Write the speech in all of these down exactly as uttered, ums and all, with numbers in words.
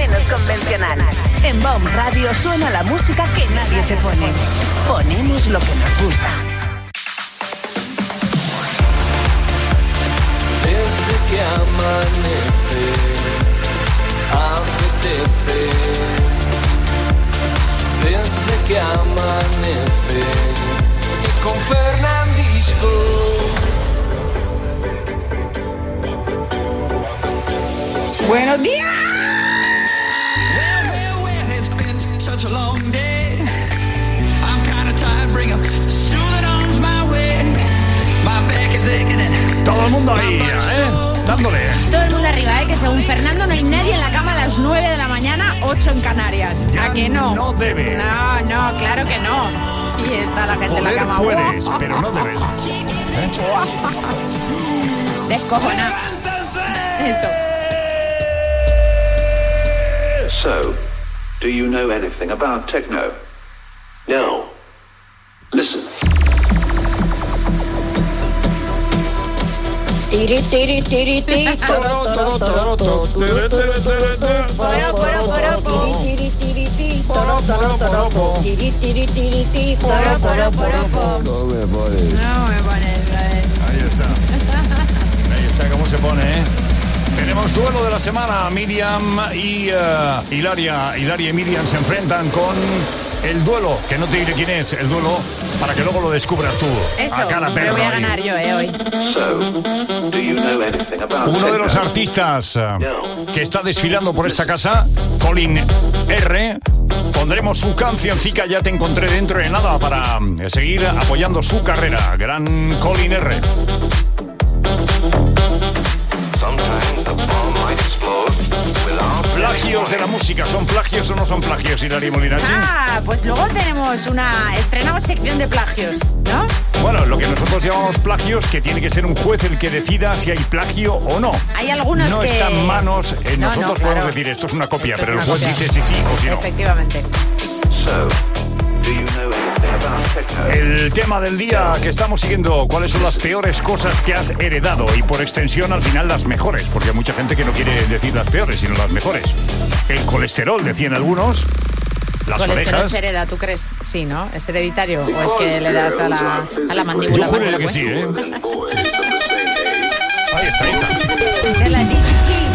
menos convencional. En B O M Radio suena la música que nadie te pone. Ponemos lo que nos gusta. Desde que amanece, apetece. Desde que amanece, y con Fernandisco. ¡Buenos días! Todo el mundo ahí, ¿eh? Dándole. Todo el mundo arriba, ¿eh? Que según Fernando no hay nadie en la cama a las nueve de la mañana, ocho en Canarias. Ya ¿A que no? no debe. No, no, claro que no. Y está la gente Poder en la cama. puedes, pero no debes. ¿Eh? Descojona. Eso. So, do you know anything about techno? No. Listen. Tiri, tiri, tiri, tiri, toro, toro, toro, toro, tiri, tiri, toro, toro, toro, tiri, tiri, tiri, toro, toro, toro, tiri, tiri, tiri, tiri, toro, toro, toro. No me pones. No me pones. Ahí está. Ahí está cómo se pone, ¿eh? Tenemos duelo de la semana. Miriam y uh, Hilaria. Hilaria y Miriam se enfrentan con el duelo, que no te diré quién es, el duelo, para que luego lo descubras tú. Eso, a cara pero voy a ahí. ganar yo, ¿eh? Hoy. So, do you know anything about Uno de los techno? artistas uh, que está desfilando por esta casa, Colin R. Pondremos su cancioncica, ya te encontré dentro de nada, para uh, seguir apoyando su carrera. Gran Colin R. Plagios de la música, ¿son plagios o no son plagios, Hilaria Molinachi? Ah, pues luego tenemos una... Estrenamos sección de plagios, ¿no? Bueno, lo que nosotros llamamos plagios, que tiene que ser un juez el que decida si hay plagio o no. Hay algunos no que... No está en manos, eh, No, nosotros no, podemos claro. decir esto es una copia, Esto pero es el una juez copia. dice si sí o si no. Efectivamente. So, do you know anything about techno? El tema del día que estamos siguiendo, ¿cuáles son las peores cosas que has heredado? Y por extensión, al final, las mejores, porque hay mucha gente que no quiere decir las peores, sino las mejores. El colesterol, decían algunos. Las Colesterol orejas. se hereda, ¿tú crees? Sí, ¿no? ¿Es hereditario o es que le das a la, a la mandíbula? Yo más de juraría la que sí, cuenta? ¿eh? Ahí está, ahí está. De la G T C.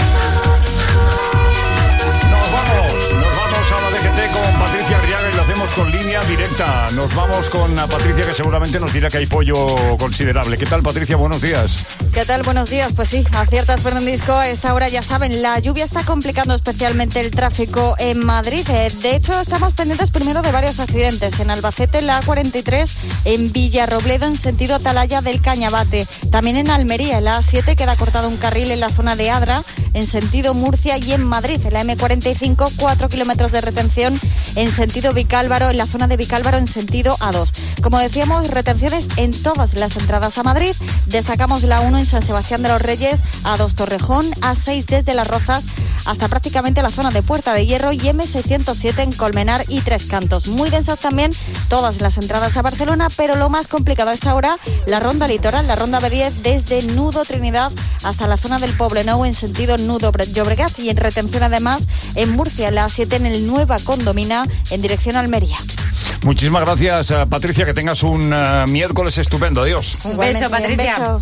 Nos vamos, nos vamos a la D G T con Patricia Arriaga y lo hacemos con línea directa. Nos vamos con Patricia, que seguramente nos dirá que hay pollo considerable. ¿Qué tal, Patricia? Buenos días. ¿Qué tal? Buenos días. Pues sí, aciertas, Fernandisco. A esta hora, ya saben, la lluvia está complicando especialmente el tráfico en Madrid. Eh, De hecho, estamos pendientes primero de varios accidentes. En Albacete, la A cuarenta y tres, en Villarrobledo, en sentido Atalaya del Cañabate. También en Almería, en la A siete, queda cortado un carril en la zona de Adra, en sentido Murcia, y en Madrid, en la eme cuarenta y cinco, cuatro kilómetros de retención en sentido Vicálvaro, en la zona de Vicálvaro, en sentido A dos. Como decíamos, retenciones en todas las entradas a Madrid. Destacamos la uno en San Sebastián de los Reyes, A dos Torrejón, A seis desde Las Rozas hasta prácticamente la zona de Puerta de Hierro, y eme seiscientos siete en Colmenar y Tres Cantos. Muy densas también todas las entradas a Barcelona, pero lo más complicado a esta hora, la ronda litoral, la ronda be diez desde Nudo Trinidad hasta la zona del Poblenou en sentido Nudo Llobregat, y en retención además en Murcia, la A siete en el Nueva Condomina en dirección a Almería. Muchísimas gracias, uh, Patricia, que tengas un uh, miércoles estupendo. Adiós. Un beso, Patricia. Un beso.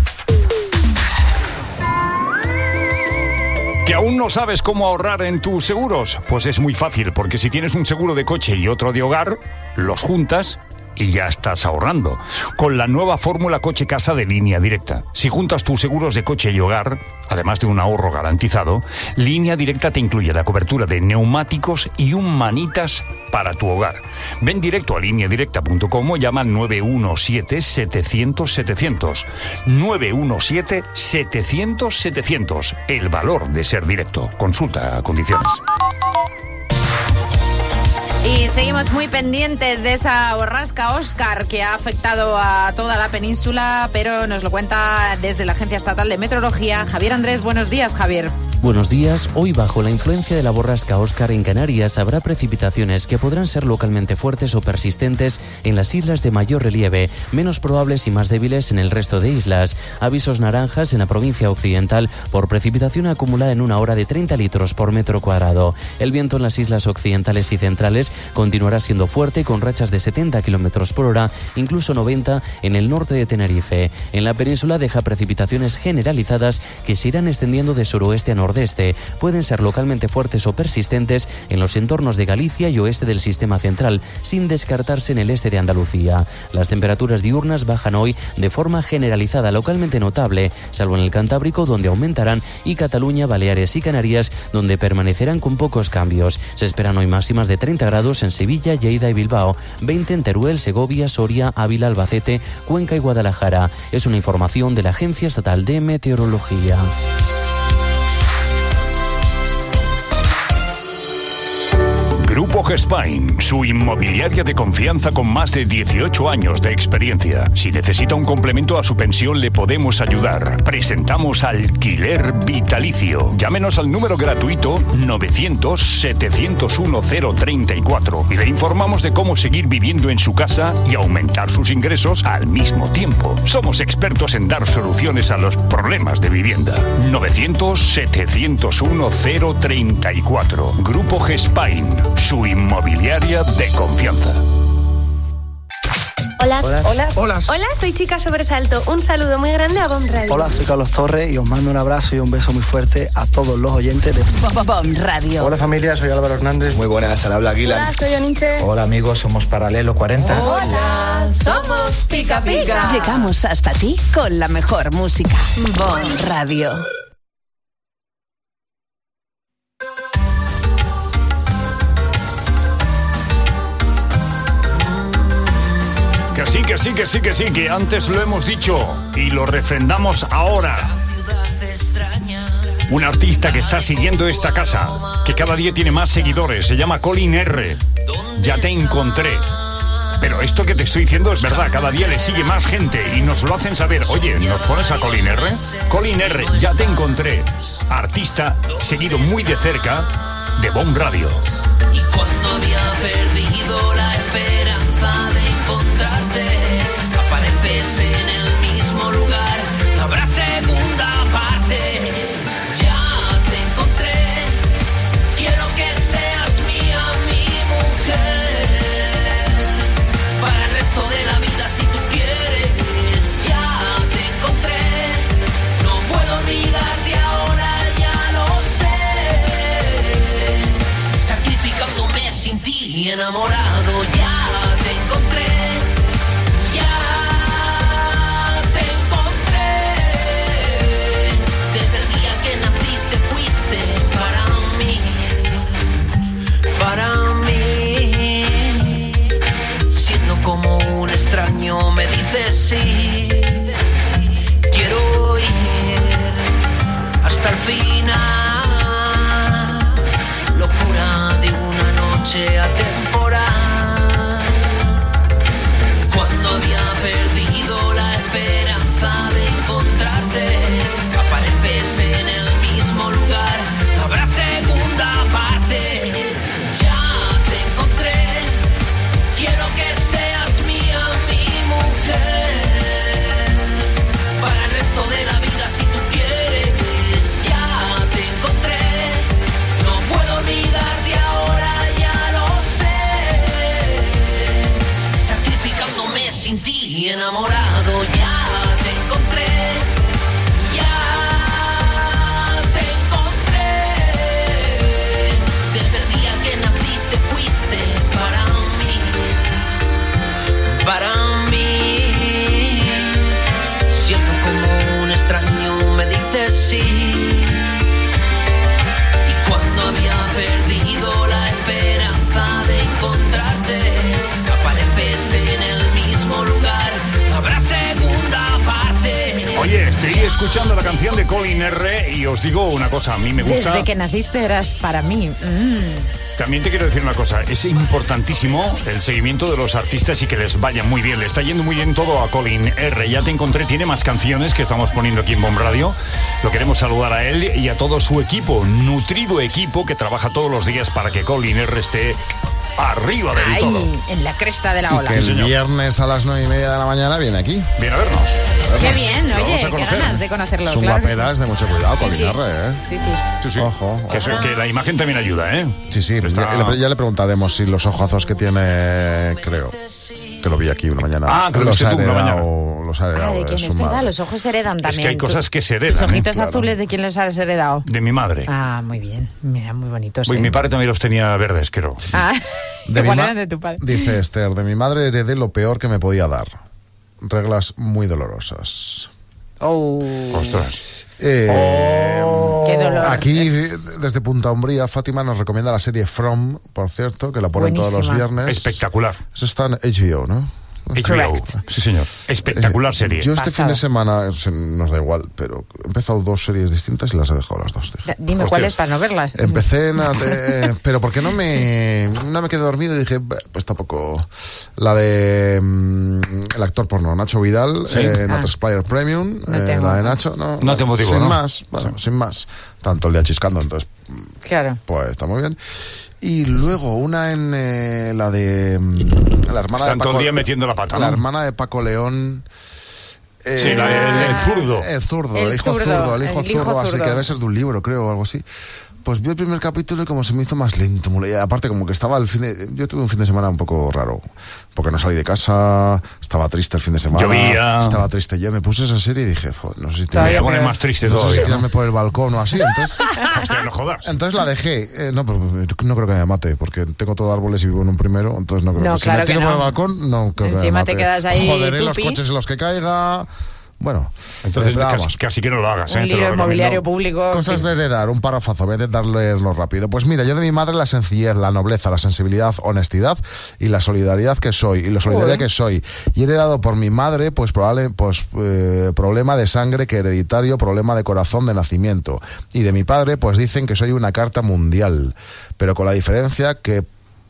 ¿Que aún no sabes cómo ahorrar en tus seguros? Pues es muy fácil, porque si tienes un seguro de coche y otro de hogar, los juntas y ya estás ahorrando. Con la nueva fórmula coche-casa de Línea Directa. Si juntas tus seguros de coche y hogar, además de un ahorro garantizado, Línea Directa te incluye la cobertura de neumáticos y un manitas para tu hogar. Ven directo a línea directa punto com o llama al nueve uno siete, setecientos, setecientos. nueve uno siete, setecientos, setecientos. El valor de ser directo. Consulta condiciones. Y seguimos muy pendientes de esa borrasca Óscar que ha afectado a toda la península, pero nos lo cuenta desde la Agencia Estatal de Meteorología. Javier Andrés, buenos días, Javier. Buenos días. Hoy, bajo la influencia de la borrasca Óscar en Canarias, habrá precipitaciones que podrán ser localmente fuertes o persistentes en las islas de mayor relieve, menos probables y más débiles en el resto de islas. Avisos naranjas en la provincia occidental por precipitación acumulada en una hora de treinta litros por metro cuadrado. El viento en las islas occidentales y centrales continuará siendo fuerte con rachas de setenta kilómetros por hora, incluso noventa en el norte de Tenerife. En la península deja precipitaciones generalizadas que se irán extendiendo de suroeste a nordeste. Pueden ser localmente fuertes o persistentes en los entornos de Galicia y oeste del sistema central, sin descartarse en el este de Andalucía. Las temperaturas diurnas bajan hoy de forma generalizada, localmente notable, salvo en el Cantábrico, donde aumentarán, y Cataluña, Baleares y Canarias, donde permanecerán con pocos cambios. Se esperan hoy máximas de treinta grados en Sevilla, Lleida y Bilbao, veinte en Teruel, Segovia, Soria, Ávila, Albacete, Cuenca y Guadalajara. Es una información de la Agencia Estatal de Meteorología. Grupo Gespain, su inmobiliaria de confianza con más de dieciocho años de experiencia. Si necesita un complemento a su pensión, le podemos ayudar. Presentamos alquiler vitalicio. Llámenos al número gratuito novecientos, setecientos uno, cero treinta y cuatro y le informamos de cómo seguir viviendo en su casa y aumentar sus ingresos al mismo tiempo. Somos expertos en dar soluciones a los problemas de vivienda. novecientos, setecientos uno, cero treinta y cuatro. Grupo Gespain, su inmobiliaria de confianza. Hola. Hola. Hola. Hola. Hola, soy Chica Sobresalto. Un saludo muy grande a Bomb Radio. Hola, soy Carlos Torres y os mando un abrazo y un beso muy fuerte a todos los oyentes de Bomb Radio. Hola familia, soy Álvaro Hernández. Muy buenas, al habla Aguilar. Hola, soy Oniche. Hola amigos, somos Paralelo cuarenta. Hola, somos Pica Pica. Llegamos hasta ti con la mejor música. Bomb Radio. Que sí, que sí, que sí, que sí, que antes lo hemos dicho y lo refrendamos ahora. Un artista que está siguiendo esta casa, que cada día tiene más seguidores, se llama Colin R. Ya te encontré. Pero esto que te estoy diciendo es verdad, cada día le sigue más gente y nos lo hacen saber. Oye, ¿nos pones a Colin R? Colin R, ya te encontré. Artista seguido muy de cerca de Bomb Radio. Y cuando había perdido la esperanza de encontrarte, apareces en el mismo lugar, habrá segunda parte. Ya te encontré, quiero que seas mía, mi mujer, para el resto de la vida si tú quieres. Ya te encontré, no puedo olvidarte ahora, ya lo sé, sacrificándome sin ti, enamorado. Ya te encontré, ya te encontré, desde el día que naciste fuiste para mí, para mí, siendo como un extraño me dices sí, quiero ir hasta el final, locura de una noche atemporal. Cuando había perdido la esperanza de encontrarte, apareces en el mismo lugar, habrá segunda parte. Ya te encontré, quiero que seas mía, mi mujer, escuchando la canción de Colin R. Y os digo una cosa, a mí me gusta... Desde que naciste eras para mí. Mm. También te quiero decir una cosa, es importantísimo el seguimiento de los artistas y que les vaya muy bien. Le está yendo muy bien todo a Colin R. Ya te encontré, tiene más canciones que estamos poniendo aquí en Bomb Radio. Lo queremos saludar a él y a todo su equipo, nutrido equipo que trabaja todos los días para que Colin R. esté arriba del Ahí, todo. en la cresta de la Y ola. que el Sí, señor. viernes a las nueve y media de la mañana viene aquí. Viene a vernos. Qué bien, Lo oye, vamos a qué conocer. ganas de conocerlo. Es un claro que guapera, sí. es de mucho cuidado, Sí, Colin sí. R, ¿eh? Sí, sí. Sí, sí. Ojo, Que, ojo. eso- que la imagen también ayuda, ¿eh? Sí, sí, Está- ya, le, ya le preguntaremos si los ojazos que tiene, creo, que lo vi aquí una mañana. Ah, que lo los viste ha tú una heredado, los ha Ah, heredado de de quién su es verdad, madre. los ojos heredan también. Es que hay Tú- cosas que se heredan. Tus ojitos ¿eh? Claro. azules, ¿de quién los has heredado? De mi madre. Ah, muy bien. Mira, muy bonitos. Uy, ¿eh? mi padre también los tenía verdes, creo. Ah, De mi igual ma- eran de tu padre. Dice Esther, de mi madre heredé lo peor que me podía dar. Reglas muy dolorosas. Oh. Ostras. Eh, Qué dolor. Aquí, Es- desde Punta Umbría, Fátima nos recomienda la serie From, por cierto, que la ponen todos los Buenísima. viernes. Espectacular. Eso está en H B O, ¿no? H B O. Correct. Sí, señor. Espectacular Eh, serie. Yo este Pasada. fin de semana, se- nos da igual, pero he empezado dos series distintas y las he dejado las dos. tío. Da- Dime Hostias. cuáles para no verlas. Empecé en la de- pero porque no me no me quedé dormido y dije, "Bah, pues tampoco". La de mm, el actor porno Nacho Vidal, Sí. eh, en Ah. Atlas Player Premium, No eh, tengo. la de Nacho, no, No te motivó, sin ¿no? más, bueno, sin más, tanto el de Achiscando, entonces Claro. pues está muy bien. Y luego una en eh, la de mm, la hermana Están de todo el Paco, día metiendo la pata, la ¿no? hermana de Paco León. eh, Sí, la del- el zurdo. El zurdo, El el, hijo zurdo, zurdo, el hijo el hijo zurdo, así zurdo. que debe ser de un libro, creo, o algo así. Pues vi el primer capítulo y como se me hizo más lento. muy- y aparte, como que estaba el fin de... Yo tuve un fin de semana un poco raro. Porque no salí de casa, estaba triste el fin de semana. Llovía. Estaba triste yo. Me puse esa serie y dije, "Joder, no sé si Todavía Me tirarme, pone peor. más triste no sé si todavía. tirarme por el balcón o así". Entonces, Hostia, no jodas. entonces la dejé. Eh, no, pero no creo que me mate, porque tengo todo árboles y vivo en un primero. Entonces no creo No, que... Si claro me tiro que por el no. balcón, no creo que me Encima mate. te quedas ahí Joderé los tupi. coches en los que caiga... Bueno, Entonces, pero vamos. casi, casi que no lo hagas, ¿eh? Un Te lo lío recomiendo. inmobiliario público. Cosas sí. de heredar, un párrafazo, voy a intentar leerlo rápido. Pues mira, yo de mi madre la sencillez, la nobleza, la sensibilidad, honestidad y la solidaridad que soy, y la solidaridad Uy. que soy. Y he heredado por mi madre, pues probable, pues eh, problema de sangre que hereditario, problema de corazón de nacimiento. Y de mi padre, pues dicen que soy una carta mundial, pero con la diferencia que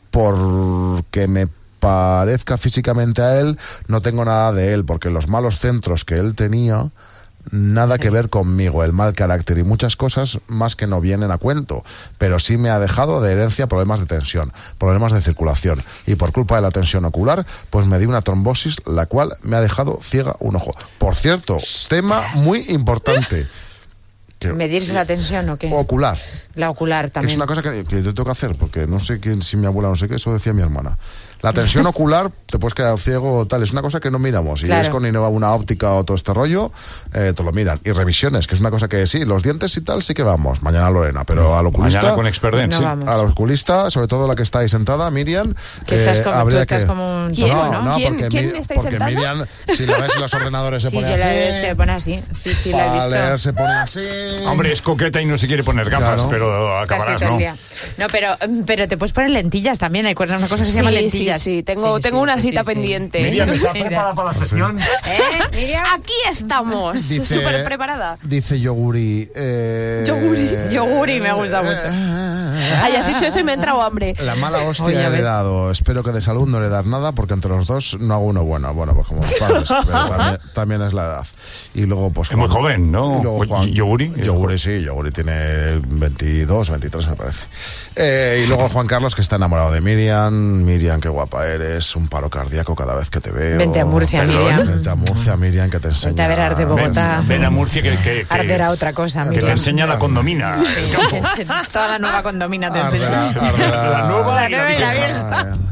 porque me parezca físicamente a él, no tengo nada de él, porque los malos centros que él tenía, nada que ver conmigo, el mal carácter y muchas cosas más que no vienen a cuento, pero sí me ha dejado de herencia problemas de tensión, problemas de circulación, y por culpa de la tensión ocular, pues me di una trombosis, la cual me ha dejado ciega un ojo. Por cierto, tema muy importante. Que- ¿Medirse la tensión o qué? Ocular. La ocular Que también. es una cosa que, que yo tengo que hacer, porque no sé quién, si mi abuela no sé qué, eso decía mi hermana. La tensión ocular, te puedes quedar ciego o tal, es una cosa que no miramos. Y Claro. es con Innova una óptica o todo este rollo, eh, te lo miran. Y revisiones, que es una cosa que sí, los dientes y tal sí que vamos, mañana Lorena, pero al oculista... Mañana con Experdent, No sí. vamos. Al oculista, sobre todo la que está ahí sentada, Miriam. Que estás como- habría tú estás que- como un ¿Quién? topo, No, ¿no? no, ¿Quién- porque, quién Mi- estáis porque sentada? Miriam, si lo ves en los ordenadores se Sí, pone yo la así. veo, se pone así. Sí, sí, la he Para visto. leer se pone así. Hombre, es coqueta y no se quiere poner gafas, Claro. pero Casi acabarás, todo el ¿no? día. No, pero, pero te puedes poner lentillas también. Hay cosas- una cosa que se Sí, llama sí, lentillas. sí, tengo, Sí, tengo sí, una sí, cita sí, sí. pendiente. Miriam, ¿estás Mira. preparada para la sesión? ¿Eh, Miriam? Aquí estamos, Dice- súper preparada. Dice Yoguri. Eh, Yoguri. Yoguri me gusta mucho. Ay, has dicho eso y me ha entrado hambre. La mala hostia Oye, he ¿ves? heredado. Espero que de salud no heredar nada, porque entre los dos no hago uno bueno. Bueno, pues como los padres, pero también, también es la edad. Y luego, pues. Es muy joven, ¿no? Y luego Juan- Yoguri. Yoguri, sí, Yoguri tiene veintidós, veintitrés, me parece. Eh, y luego Juan Carlos, que está enamorado de Miriam. Miriam, qué guapa eres. Un paro cardíaco cada vez que te veo. Vente a Murcia, Perdón, Miriam. Vente a Murcia, Miriam, que te enseña. Vente a ver Arte Bogotá. Ven, ven a Murcia que, que, que, Arderá otra cosa, que Miriam. te enseña la condomina. el campo. Toda la nueva condomina te Arderá, enseña. arderá. La nueva La y la nueva y la vieja. vieja.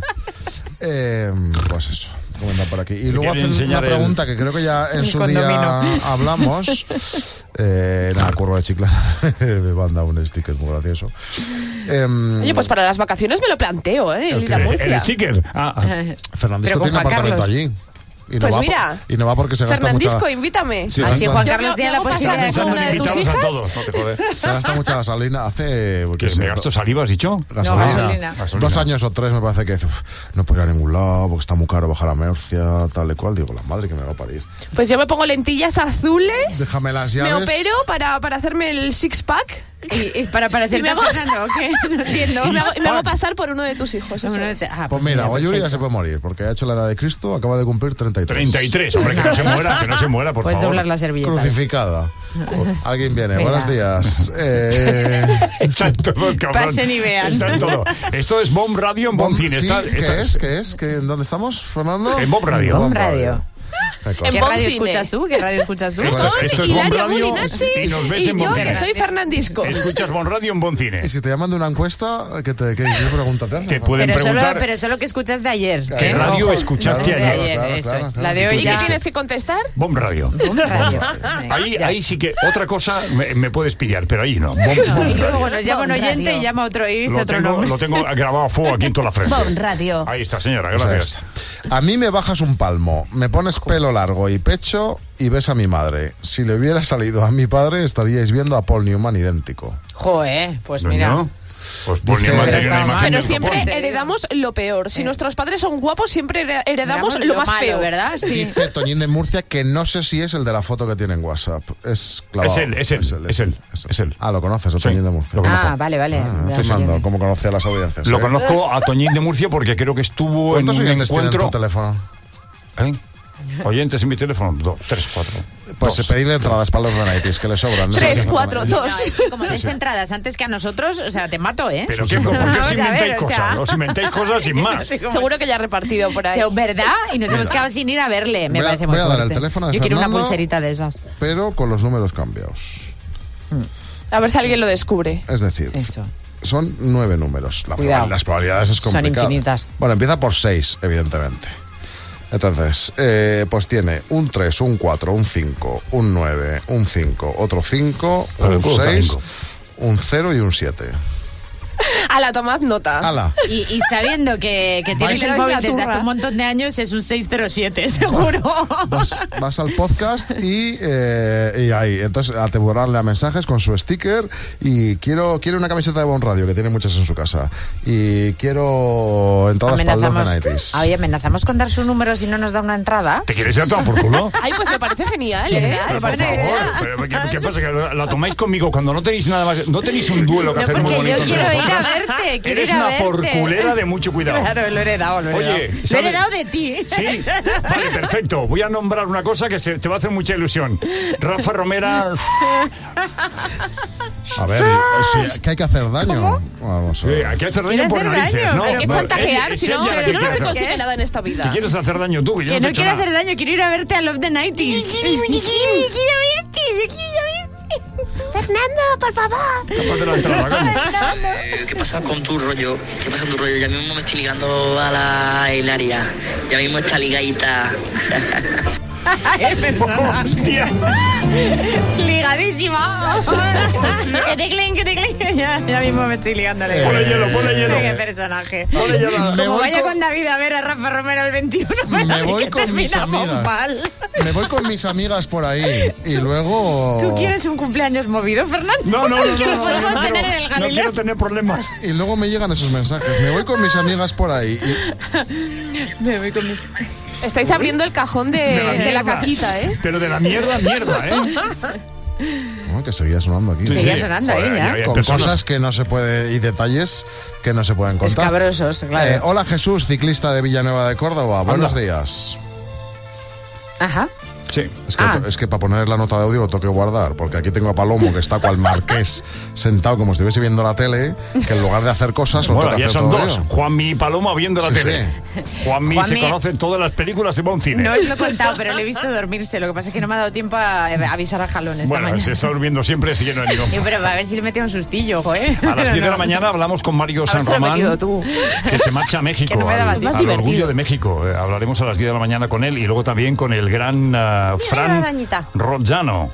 Eh, pues eso, comentar por aquí. Y Te luego quiere hacen una enseñar el- pregunta que creo que ya en el su condomino. día hablamos. Eh, nada, Curro de Chiclana me manda un sticker muy gracioso. Em, Oye, pues para las vacaciones me lo planteo, ¿eh? El ¿El ir a qué? Murcia. El sticker. Ah, ah. Fernandisco Pero con tiene Juan apartamento Carlos. allí. Y no Pues va mira, por- y no va porque se gasta Fernandisco, mucha... invítame. Sí, Así exacto. Juan Yo Carlos me- tiene me la hago pasar posibilidad de por ser una de tus Invitaros a hijas. todos, no te jodes. Se gasta mucha gasolina. Hace... ¿Que qué sé, me gasto saliva, has dicho? gasolina. gasolina. Dos años o tres me parece que uf, no puedo ir a ningún lado porque está muy caro bajar a Murcia, tal y cual. Digo, la madre que me va a parir. Pues yo me pongo lentillas azules. Déjame las Me llaves. opero para, para hacerme el six pack. Y, y para Y parecerte me a hago- Fernando, ¿o qué? No entiendo. Y me hago, y me hago pasar por uno de tus hijos. eso No, no es. te- ah, Pues mira, mira, Oyuri ya perfecto. se puede morir porque ha hecho la edad de Cristo, acaba de cumplir treinta y tres. treinta y tres, hombre, que no se muera, que no se muera, por Puedes favor. doblar la servilleta. Crucificada. Alguien viene. Venga. Buenos días. Eh, Está en todo, cabrón. Pasen y vean. Está en todo. Esto es Bomb Radio en Bomb Cine. sí, Está- ¿qué está- es? ¿Qué es? ¿Qué, ¿Dónde estamos, Fernando? En Bomb Radio. Bomb Radio. Qué cosa. En ¿Qué Bon radio Cine. escuchas tú? ¿Qué radio escuchas tú? Esto Esto, es- esto es Hilaria Bomb Radio Molinazzi y nos ves y en yo, Bomb que Cine. soy Fernandisco. Escuchas Bomb Radio en Bomb Cine. Y si te llaman de una encuesta, ¿qué, te, qué, qué pregunta te hacen? Te pueden Pero solo, preguntar pero solo que escuchas de ayer. qué ¿eh? radio Ojo. escuchaste De ayer. ayer, Claro, eso claro, es. claro. La de ¿Y hoy tú ¿Y ya. qué tienes que contestar? Bomb Radio. Bomb Radio. Venga, Ahí, ya. ahí sí que otra cosa me, me puedes pillar, pero ahí no. Bomb, Y Bomb luego Radio. nos llama un Bomb oyente Radio. y llama otro y dice Lo otro tengo, nombre. lo tengo grabado a fuego aquí en toda la frente. Bomb Radio. Ahí está, señora, O sea, gracias. es- a mí me bajas un palmo, me pones pelo largo y pecho y ves a mi madre. Si le hubiera salido a mi padre, estaríais viendo a Paul Newman idéntico. Joder, pues ¿No? mira. Pues Paul Dice- Newman Pero tiene una está imagen mal. Pero del siempre copón. heredamos lo peor. Si Eh. nuestros padres son guapos, siempre here- heredamos Miramos lo más malo, feo. ¿verdad? Sí. Dice Toñín de Murcia que no sé si es el de la foto que tiene en WhatsApp. Es clavado. Es él, es él, es él, es él. Ah, lo conoces, a Sí, Toñín de Murcia. lo conozco. Ah, vale, vale. Ah, Ya Fernando, sé. ¿cómo conoce a las audiencias? Lo eh? conozco a Toñín de Murcia porque creo que estuvo en ¿Cuántos un oyentes tienen encuentro. tu teléfono? ¿Eh? Oyentes en mi teléfono, dos, tres, cuatro. Pues Dos. pedirle entradas para los Donaitis, que le sobran. ¿no? Tres, Sí, cuatro, exactamente. dos. No, es que como des entradas antes que a nosotros, o sea, te mato, ¿eh? Pero ¿qué, ¿por qué Vamos os a inventáis ver, o cosas? sea. Os inventáis cosas sin más. Seguro que ya ha repartido por ahí. O sea, ¿verdad? Y nos hemos quedado sin ir a verle. Me Voy a- parece muy voy a dar el fuerte. teléfono de Yo quiero una Fernando. pulserita de esas. Pero con los números cambiados. A ver si alguien lo descubre. Es decir, Eso. son nueve números. La Cuidado. proba- las probabilidades es Son complicado. infinitas. Bueno, empieza por seis, evidentemente. Entonces, eh, pues tiene un tres, un cuatro, un cinco, un nueve, un cinco, otro cinco, Pero el un culo está seis, cinco. un cero y un siete. A la tomad nota. ¡Hala! Y, y sabiendo que, que tienes Vais- el móvil la desde turra. hace un montón de años, es un seis cero siete, seguro. Vas, vas al podcast y, eh, y ahí, entonces a devorarle a mensajes con su sticker y quiero, quiero una camiseta de Bon Radio, que tiene muchas en su casa. Y quiero entradas para los Amenazamos, Nighties. oye, amenazamos con dar su número si no nos da una entrada. ¿Te quieres ir a tomar por culo? Ay, pues me parece genial, ¿eh? ¿Verdad? Pero Me por parece favor, genial. pero ¿qué, qué pasa? ¿Que la, la tomáis conmigo cuando no tenéis nada más? ¿No tenéis un duelo que No, hacer muy porque bonito? yo quiero entre ir a vosotras? verte, quiero Eres ir a una verte. porculera de mucho cuidado. Claro, lo he heredado, lo he Oye, heredado. Lo he ¿sabes? heredado de ti. Sí, vale, perfecto. Voy a nombrar una cosa que se, te va a hacer mucha ilusión. Rafa Romera. A ver, sí, que hay que hacer daño. Vamos a Sí, ver. hay que hacer ¿Quiere daño por hacer narices, daño? ¿no? Hay que Vale, chantajear, es- si es no, ella la si que no, no quiere se hacer. consigue nada en esta ¿Qué vida. quieres hacer daño tú? Que yo Que no, no te he hecho quiero nada. hacer daño, quiero ir a verte a Love the nineties. Yo quiero, yo quiero verte, yo quiero verte. Fernando, por favor. Capaz de la entrada, coño. Eh, ¿Qué pasa con tu rollo? ¿Qué pasa con tu rollo? Ya mismo me estoy ligando a la Hilaria. Ya mismo está ligadita. ¡Hostia! Ligadísima. Que te clen, que te clen. Ya, ya mismo me estoy ligando. Eh, Ponle hielo, ponle hielo. Qué personaje. Ponle hielo. Me Como voy vaya con- con David a ver a Rafa Romero el veintiuno, Me verás voy que con mis terminamos amigas. mal. Me voy con mis amigas por ahí y luego... ¿Tú quieres un cumpleaños movido, Fernando? No, no, no, Que no, lo no, podemos no, tener quiero, en el no Galileo. quiero tener problemas. Y luego me llegan esos mensajes. Me voy con mis amigas por ahí. y- Me voy con mis... Estáis abriendo el cajón de, De la de la mierda. caquita, ¿eh? Pero de la mierda, mierda, ¿eh? Oh, que seguía sonando aquí. Sí, Seguía sí. sonando ahí, Joder, ya. hay Con personas- cosas que no se puede y detalles que no se pueden contar. Escabrosos, claro. Eh, hola Jesús, ciclista de Villanueva de Córdoba. Buenos Anda. días. Ajá. Sí. Es que, Ah. es que para poner la nota de audio lo tengo que guardar, porque aquí tengo a Palomo, que está cual marqués, sentado como si estuviese viendo la tele, que en lugar de hacer cosas, lo Bueno, tengo que ya hacer son todo dos. yo. Juanmi y Paloma viendo la Sí, tele. Juanmi se Juanmi- conoce todas las películas de Bon Cine. No os lo he contado, pero le he visto dormirse. Lo que pasa es que no me ha dado tiempo a a avisar a Jalón esta Bueno, mañana. se está durmiendo siempre, así que no hay ningún. Digo, pero a ver si le metía un sustillo, joder. A las diez de la mañana hablamos con Mario A ver San si lo has Román, metido tú. que se marcha a México, Que no me daba al, tiempo. al Más orgullo divertido. de México. Eh, hablaremos a las diez de la mañana con él y luego también con el gran ah, Mira, Fran arañita. Rozzano,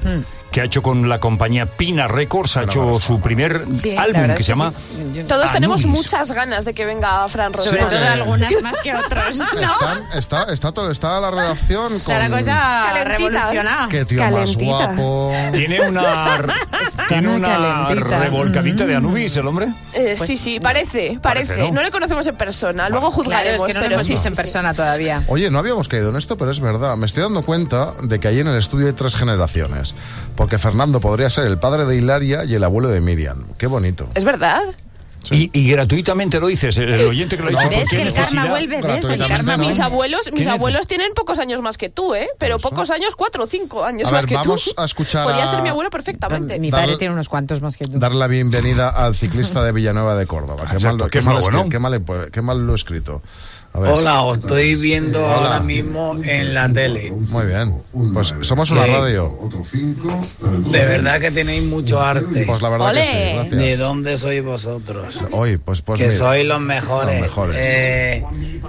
que ha hecho con la compañía Pina Records, ha hecho su primer Sí, álbum que se llama Todos tenemos Anubis. muchas ganas de que venga Fran Rosell. Sobre todo algunas más que otros. Están- está, está, todo, está la redacción con... Está la cosa Calentita. revolucionada. Qué tío Calentita. más guapo. Tiene una, tiene una calentita. revolcadita de Anubis, el hombre. Eh, sí, sí, parece, parece. Parece, ¿no? ¿no? le conocemos en persona, luego juzgaremos, Claro, es que no lo pero hemos sí, visto sí, en sí. persona todavía. Oye, no habíamos caído en esto, pero es verdad. Me estoy dando cuenta de que ahí en el estudio hay tres generaciones. Porque Fernando podría ser el padre de Hilaria y el abuelo de Miriam. Qué bonito. Es verdad. Y, y gratuitamente lo dices, el oyente que lo ha dicho. ¿Ves ¿por qué que el karma necesidad? vuelve? ¿Ves? El Gratuitamente, karma ¿no? Mis abuelos, ¿Qué mis neces- abuelos tienen pocos años más que tú, ¿eh? Pero pocos años, cuatro o cinco años A más ver, que vamos tú. a escuchar Podría a- ser mi abuelo perfectamente. Mi Darle- padre tiene unos cuantos más que tú. Darle la bienvenida al ciclista de Villanueva de Córdoba. Qué Exacto, mal, que qué es mal, nuevo, escri- ¿no? qué mal he- qué mal lo he escrito. A ver. Hola, os estoy viendo Hola. ahora mismo en la tele. Muy bien. Pues somos una Sí. radio. De verdad que tenéis mucho arte. Pues la verdad que sí. ¡Ole! Gracias. ¿De dónde sois vosotros? Hoy, pues, pues que mira. sois los mejores. Los mejores. Eh,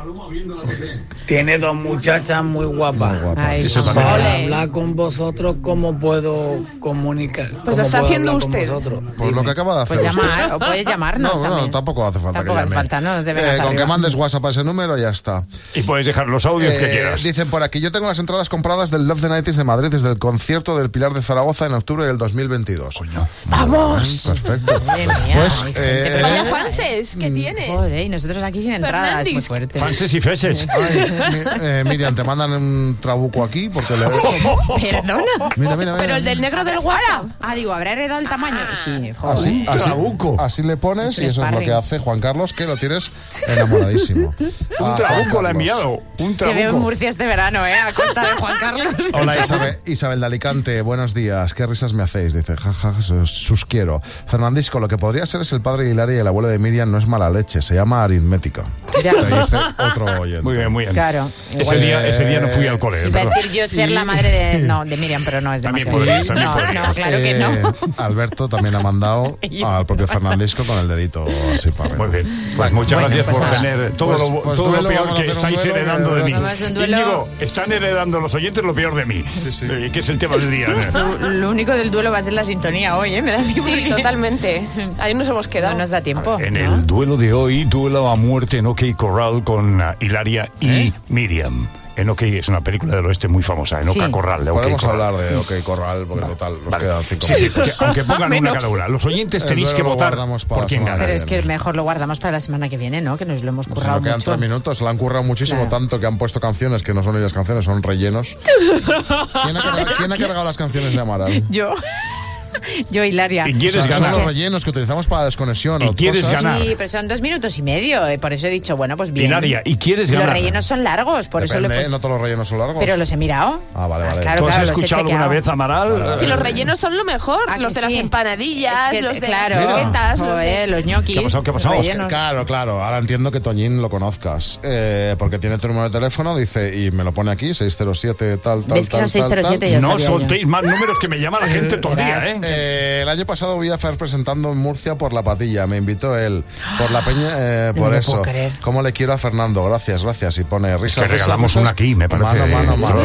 tiene dos muchachas muy guapas. Muy guapas. Ay, Eso son- también. Para Ole. hablar con vosotros, ¿cómo puedo comunicar? Pues ¿Cómo lo está puedo haciendo hablar con usted. vosotros? Pues lo que acaba de hacer Pues usted. llamar, o puedes llamarnos No, también. no, tampoco hace falta Tampoco que hace llame. falta, no te vengas Eh, con arriba. que mandes WhatsApp a ese número ya está. Y puedes dejar los audios que Eh, quieras. Dicen por aquí, yo tengo las entradas compradas del Love the nineties de Madrid desde el concierto del Pilar de Zaragoza en octubre del dos mil veintidós. ¡Vamos! Perfecto. Madre mía, Pues, hay gente eh, por Vaya ahí. fanses que tienes. Joder, y nosotros aquí sin entrada, es muy Fernández. fuerte. Fanses y feses. Ay, mi- eh, Miriam, te mandan un trabuco aquí porque le... Perdona. Mira, mira, mira. Pero el del negro del WhatsApp. Ah, digo, ¿habrá heredado el tamaño? Sí, joder. Así, así, trabuco. así le pones Es y un eso es lo sparring. que hace Juan Carlos, que lo tienes enamoradísimo. Un Ah, trabuco Juan le ha Carlos. enviado. Un Te veo en trabuco. Murcia este verano, ¿eh? A costa de Juan Carlos. Hola Isabel, Isabel de Alicante, buenos días, qué risas me hacéis, dice, jaja, sus, sus quiero. Fernandisco, lo que podría ser es el padre de Hilaria y el abuelo de Miriam, no es mala leche, se llama aritmética. Ya. Te dice otro oyente. Muy bien, muy bien. Claro. Ese Igual- día, ese día no fui al cole. Iba a perdón. decir yo ser la madre de... No, de Miriam, pero no, es También demasiado. podrías, también no, podrías. no, claro que Eh, no. Alberto también ha mandado al propio Fernandisco con el dedito así para arriba. Muy bien. Pues Bueno, muchas bueno, gracias pues por nada. tener todo Pues- lo, pues todo lo duelo, peor vamos a que hacer un estáis duelo, heredando que- de mí. Vamos a un duelo. Íñigo, están heredando los oyentes lo peor de mí. Sí, sí. Eh, que es el tema del día. ¿eh? Lo, lo único del duelo va a ser la sintonía hoy, ¿eh? Me da miedo Sí, porque totalmente. Ahí nos hemos quedado. no nos da tiempo. En ¿no? el duelo de hoy, duelo a muerte en OK Corral con uh, Hilaria y ¿Eh? Miriam. En OK es una película del oeste muy famosa, en Sí. OK Corral. De OK Podemos Corral. hablar de OK Corral, porque total, nos Vale. quedan cinco Sí, sí, minutos. que- aunque pongan una Menos. cada una. Los oyentes El tenéis que duelo lo votar guardamos para por la quién semana gana. Pero es que mejor lo guardamos para la semana que viene, ¿no? Que nos lo hemos Si currado no quedan mucho. tres minutos, se la han currado muchísimo, Claro. tanto que han puesto canciones que no son ellas canciones, son rellenos. ¿Quién ha cargado, quién ha cargado las canciones de Amaral? Yo. Yo, Hilaria. ¿Y O quieres sea, ganar? son los rellenos que utilizamos para desconexión. ¿Y o quieres cosas. ganar? Sí, pero son dos minutos y medio. eh, Por eso he dicho, bueno, pues bien. Hilaria, ¿y quieres Los ganar? rellenos son largos, por eso Depende, le he ¿eh? puesto- No todos los rellenos son largos. Pero los he mirado. Ah, vale, vale. claro, ¿Tú has claro, los he escuchado alguna chequeado. vez a Amaral? Vale, vale. Si los rellenos son lo mejor, ¿A que los de las sí? empanadillas, Es que, los de claro, las croquetas, los de- joder, los ñoquis. ¿Qué ha pasado? ¿Qué ha pasado? los Es que, rellenos. claro, claro. Ahora entiendo que Toñín lo conozcas. Eh, porque tiene tu número de teléfono, dice, y me lo pone aquí, seis cero siete, tal, tal, ¿Ves que tal. era seis cero siete? tal, Ya No sabía yo. soltéis más números que me llama la gente todo el día, verás. ¿eh? Eh, el año pasado voy a estar presentando en Murcia por La Patilla. Me invitó él. Por la peña, eh, No por me eso. puedo creer. ¿Cómo le quiero a Fernando? Gracias, gracias. Y pone risas. que risas, regalamos risas. una aquí, me parece- Mano, mano, mano.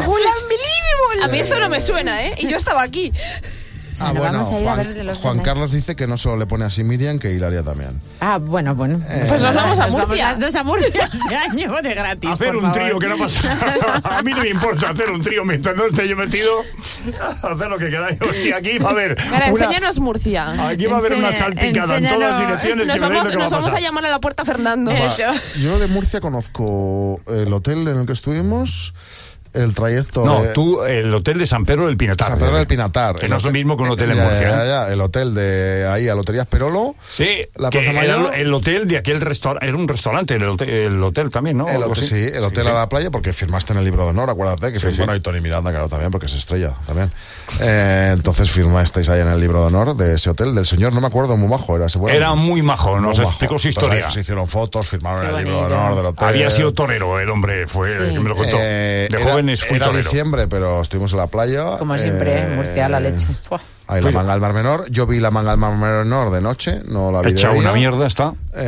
A mí eso no me suena, ¿eh? Y yo estaba aquí. Ah, Bueno, bueno, vamos a ir a Juan, ver de los Juan demás. Carlos dice que no solo le pone así Miriam, que Hilaria también. Ah, bueno, bueno. Pues nos vamos a Murcia. las dos a Murcia este año de gratis. Hacer por un favor. trío, que no pasa. A mí no me importa hacer un trío mientras no esté yo metido. Hacer lo que queráis. Hostia, aquí va a haber. Ahora, una- enséñanos Murcia. Aquí va a haber una Ense- salpicada en todas las enséñanos. direcciones Nos que veréis vamos, lo que va nos a vamos a pasar. llamar a la puerta Fernando. Yo de Murcia conozco el hotel en el que estuvimos, el trayecto No, de... tú, el hotel de San Pedro del Pinatar. San Pedro del Pinatar. Que El no es lo hotel- mismo que un hotel en Ya, Murcia. ya, ¿eh? ya, el hotel de ahí, a Loterías Perolo. Sí, La que Plaza era Mayor. el hotel de aquel restaurante. Era un restaurante, el hotel, el hotel también, ¿no? El Algo hotel, así. sí, el hotel Sí, a sí. la playa, porque firmaste en el libro de honor, acuérdate, que Sí, fir- sí. bueno, y Tony Miranda, claro, también, porque es estrella, también. Eh, entonces firmasteis ahí en el libro de honor de ese hotel, del señor, no me acuerdo, muy majo, era ese bueno. Era muy majo, nos Muy majo. explicó su Entonces, ahí historia. se hicieron fotos, firmaron Qué en el libro de bonito. honor del hotel. Había sido torero el hombre, fue, Sí. que me lo contó. Eh, de era- jóvenes fui era torero. diciembre, pero estuvimos en la playa. Como siempre, eh, en Murcia, la leche. Fua. Ahí la Pues- manga al Mar Menor. Yo vi la manga al Mar Menor de noche, no la vi de Hecha día. una mierda está. Eh,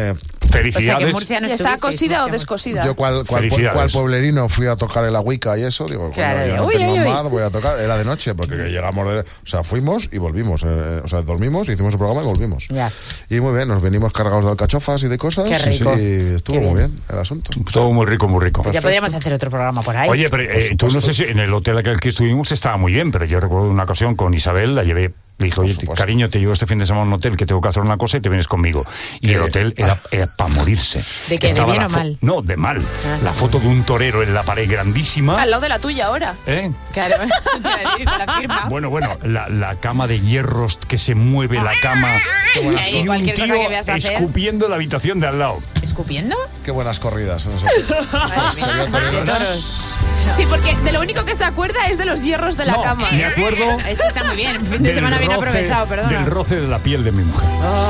Felicidades. O sea, que en Murcia no ¿Y está estuvisteis, cosida o Murcia. descosida? Yo cual, cual, Felicidades. cual pueblerino fui a tocar el agüica y eso, digo, Claro, coño, yo no uy, tengo uy, uy. mar, voy a tocar, era de noche, porque llegamos, de, o sea, fuimos y volvimos, eh, o sea, dormimos, hicimos el programa y volvimos. Ya. Y muy bien, nos venimos cargados de alcachofas y de cosas. Qué rico. Y estuvo Qué muy bien. bien el asunto. Todo muy rico, muy rico. Pues ya podríamos hacer otro programa por ahí. Oye, pero eh, tú no sé si en el hotel aquel que estuvimos estaba muy bien, pero yo recuerdo una ocasión con Isabel, la llevé. Le dije, oye, cariño, te llevo este fin de semana a un hotel que tengo que hacer una cosa y te vienes conmigo. Y el hotel era, era para morirse. ¿De qué? ¿De Estaba bien la o fo- mal? No, de mal. Ah. La foto de un torero en la pared grandísima. Al lado de la tuya ahora. ¿Eh? Claro, eso te iba a decir, con la firma. Bueno, bueno, la, la cama de hierros que se mueve la cama. Qué buenas y cosas. un Cualquier tío cosa que veas hacer. escupiendo en la habitación de al lado. ¿Escupiendo? Qué buenas corridas en ese hotel. Se vio toreros. Sí, porque de lo único que se acuerda es de los hierros de la No, cama. me acuerdo Eso está muy bien. Fin de del semana bien roce- aprovechado, perdón. Del roce de la piel de mi mujer.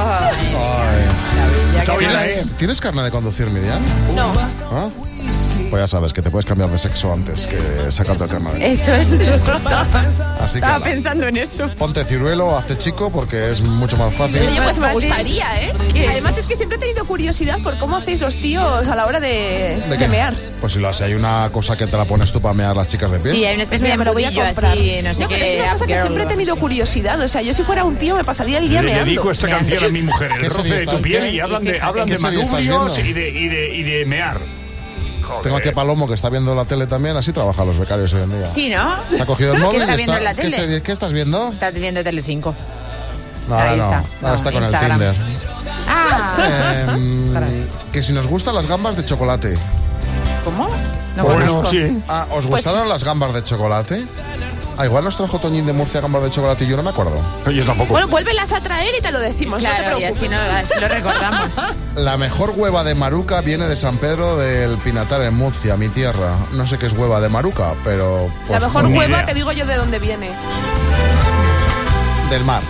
Ay. Está bien, ¿eh? ¿Tienes, ¿Tienes carne de conducir, Miriam? No. ¿Ah? Pues ya sabes que te puedes cambiar de sexo antes que sacarte el carnet. Eso es. Así que Estaba ala, pensando en eso. ponte ciruelo, hazte chico porque es mucho más fácil. Oye, pues me fácil. gustaría, ¿eh? Además es que siempre he tenido curiosidad por cómo hacéis los tíos a la hora de, ¿De de, qué? mear. Pues si, lo, si hay una cosa que te la pones tú para mear las chicas de pie. Sí, hay una especie Mira, de me lo voy a mundillo comprar. así, no sé No, pero qué. es una cosa que Upgirl, siempre he tenido curiosidad. O sea, yo si fuera un tío me pasaría el día Le meando. dedico esta canción a mi mujer, el ¿Qué roce serie de está- tu piel, qué- y hablan de, fíjate, hablan ¿qué de serie estás manubrios viendo? y de, y, de, y de mear. Joder. Tengo aquí a Palomo que está viendo la tele también, así trabajan los becarios hoy en día. Sí, ¿no? Se ha cogido el móvil. ¿Qué está y viendo en la ¿qué, tele? serie- ¿Qué estás viendo? Está viendo Telecinco. No, ahora Ahí no. está. Ahora No, está con Instagram. el Tinder. Ah. Em, que si nos gustan las gambas de chocolate. ¿Cómo? No Bueno, conozco. sí. Ah, ¿os Pues- gustaron las gambas de chocolate? Ah, igual nos trajo Toñín de Murcia gambas de chocolate y yo no me acuerdo. Yo tampoco. Bueno, vuélvelas a traer y te lo decimos. Claro, no y te así, preocupes. no, así lo recordamos. La mejor hueva de Maruca viene de San Pedro del Pinatar en Murcia, mi tierra. No sé qué es hueva de Maruca, pero... pues, La mejor ni hueva, idea. te digo yo de dónde viene. del mar.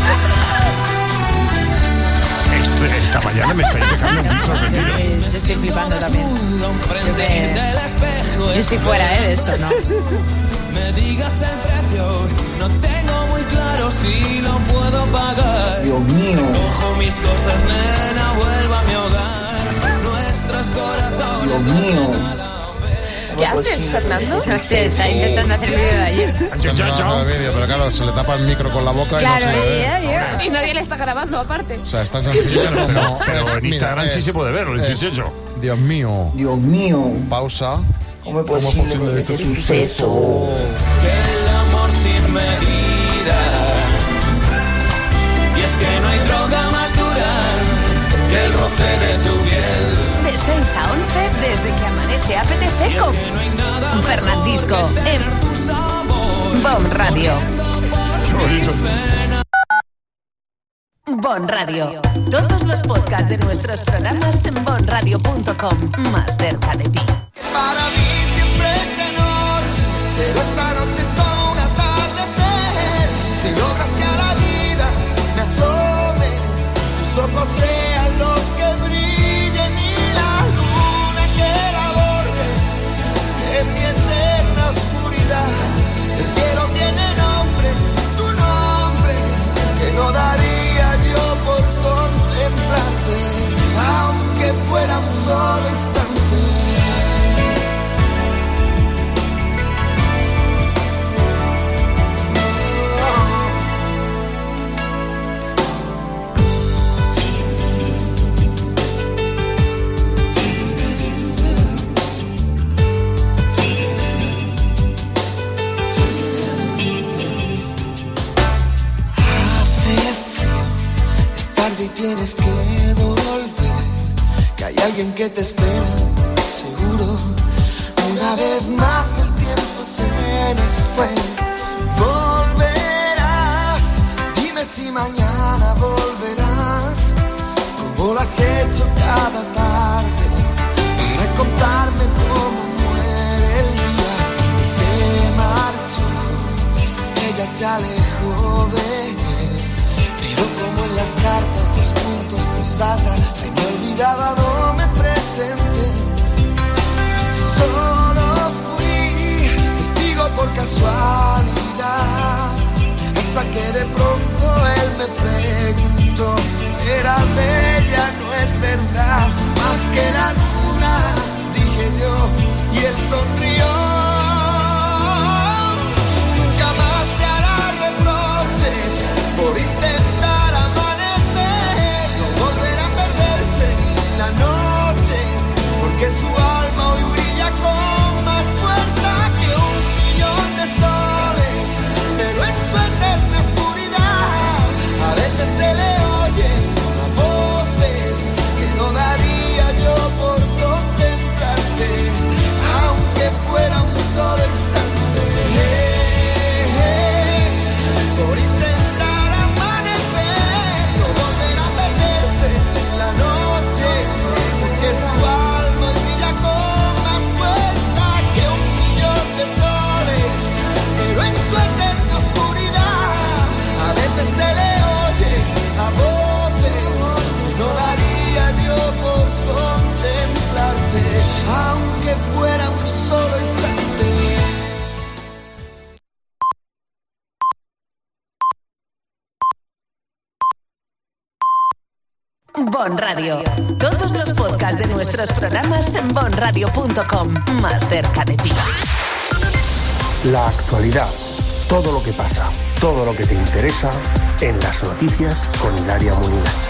Esto- esta mañana me estáis dejando muy sorprendido. Eh, Yo estoy flipando también. Yo, me- yo estoy fuera, ¿eh? De esto, ¿no? Me digas el precio, no tengo muy claro si lo puedo pagar. Dios mío. Cojo mis cosas, nena, vuelvo a mi hogar. Nuestros corazones. Dios mío. ¿Qué haces, Fernando? No sé, está intentando hacer el vídeo de ayer. Yo, yo, No, yo. no, el vídeo, pero claro, se le tapa el micro con la boca Claro, y no se le ve. ya, ya. Y nadie le está grabando aparte. O sea, es tan sencillo como... Pero es- en Instagram sí se puede verlo, el es- chichecho. Dios mío. Dios mío. Pausa. ¿Cómo es ¿Cómo es posible posible ese este suceso? Que el amor sin medida. Y es que no hay droga más dura que el roce de tu piel. De seis a once, desde que amanece A P T C con Fernandisco en Bon Radio. Bon Radio. Todos los podcasts de nuestros programas en bon radio punto com. Más cerca de ti. Para mí siempre es de noche, pero esta noche es como un atardecer. Si logras que a la vida me asome, tus ojos sean los que brillen y la luna que la borde en mi eterna oscuridad. El cielo tiene nombre, tu nombre, que no daría yo por contemplarte, aunque fuera un solo instante. Y tienes que volver, que hay alguien que te espera, seguro. Una vez más el tiempo se nos fue. Volverás, dime si mañana volverás, como lo has hecho cada tarde, para contarme cómo muere el día. Y se marchó, ella se alejó de él. Pero como en las cartas los puntos postdata se me olvidaba, no me presenté. Solo fui testigo por casualidad, hasta que de pronto él me preguntó: era bella, no es verdad, más que la luna, dije yo, y él sonrió. Nunca más se hará reproches por intentar amanecer, no volverá a perderse en la noche, porque su alma hoy brilla con más fuerza que un millón de soles, pero en su eterna oscuridad a veces se le oye a voces que no daría yo por contemplarte, aunque fuera un solo instante, por intentar amanecer, no volverá a perderse en la noche, porque su alma brilla con más fuerza que un millón de soles, pero en su eterna oscuridad a veces se le oye a voces, no daría yo por contemplarte, aunque fuera un solo instante. Bon Radio. Todos los podcasts de nuestros programas en bon radio punto com. Más cerca de ti. La actualidad, todo lo que pasa, todo lo que te interesa en las noticias con Hilaria Molinachi.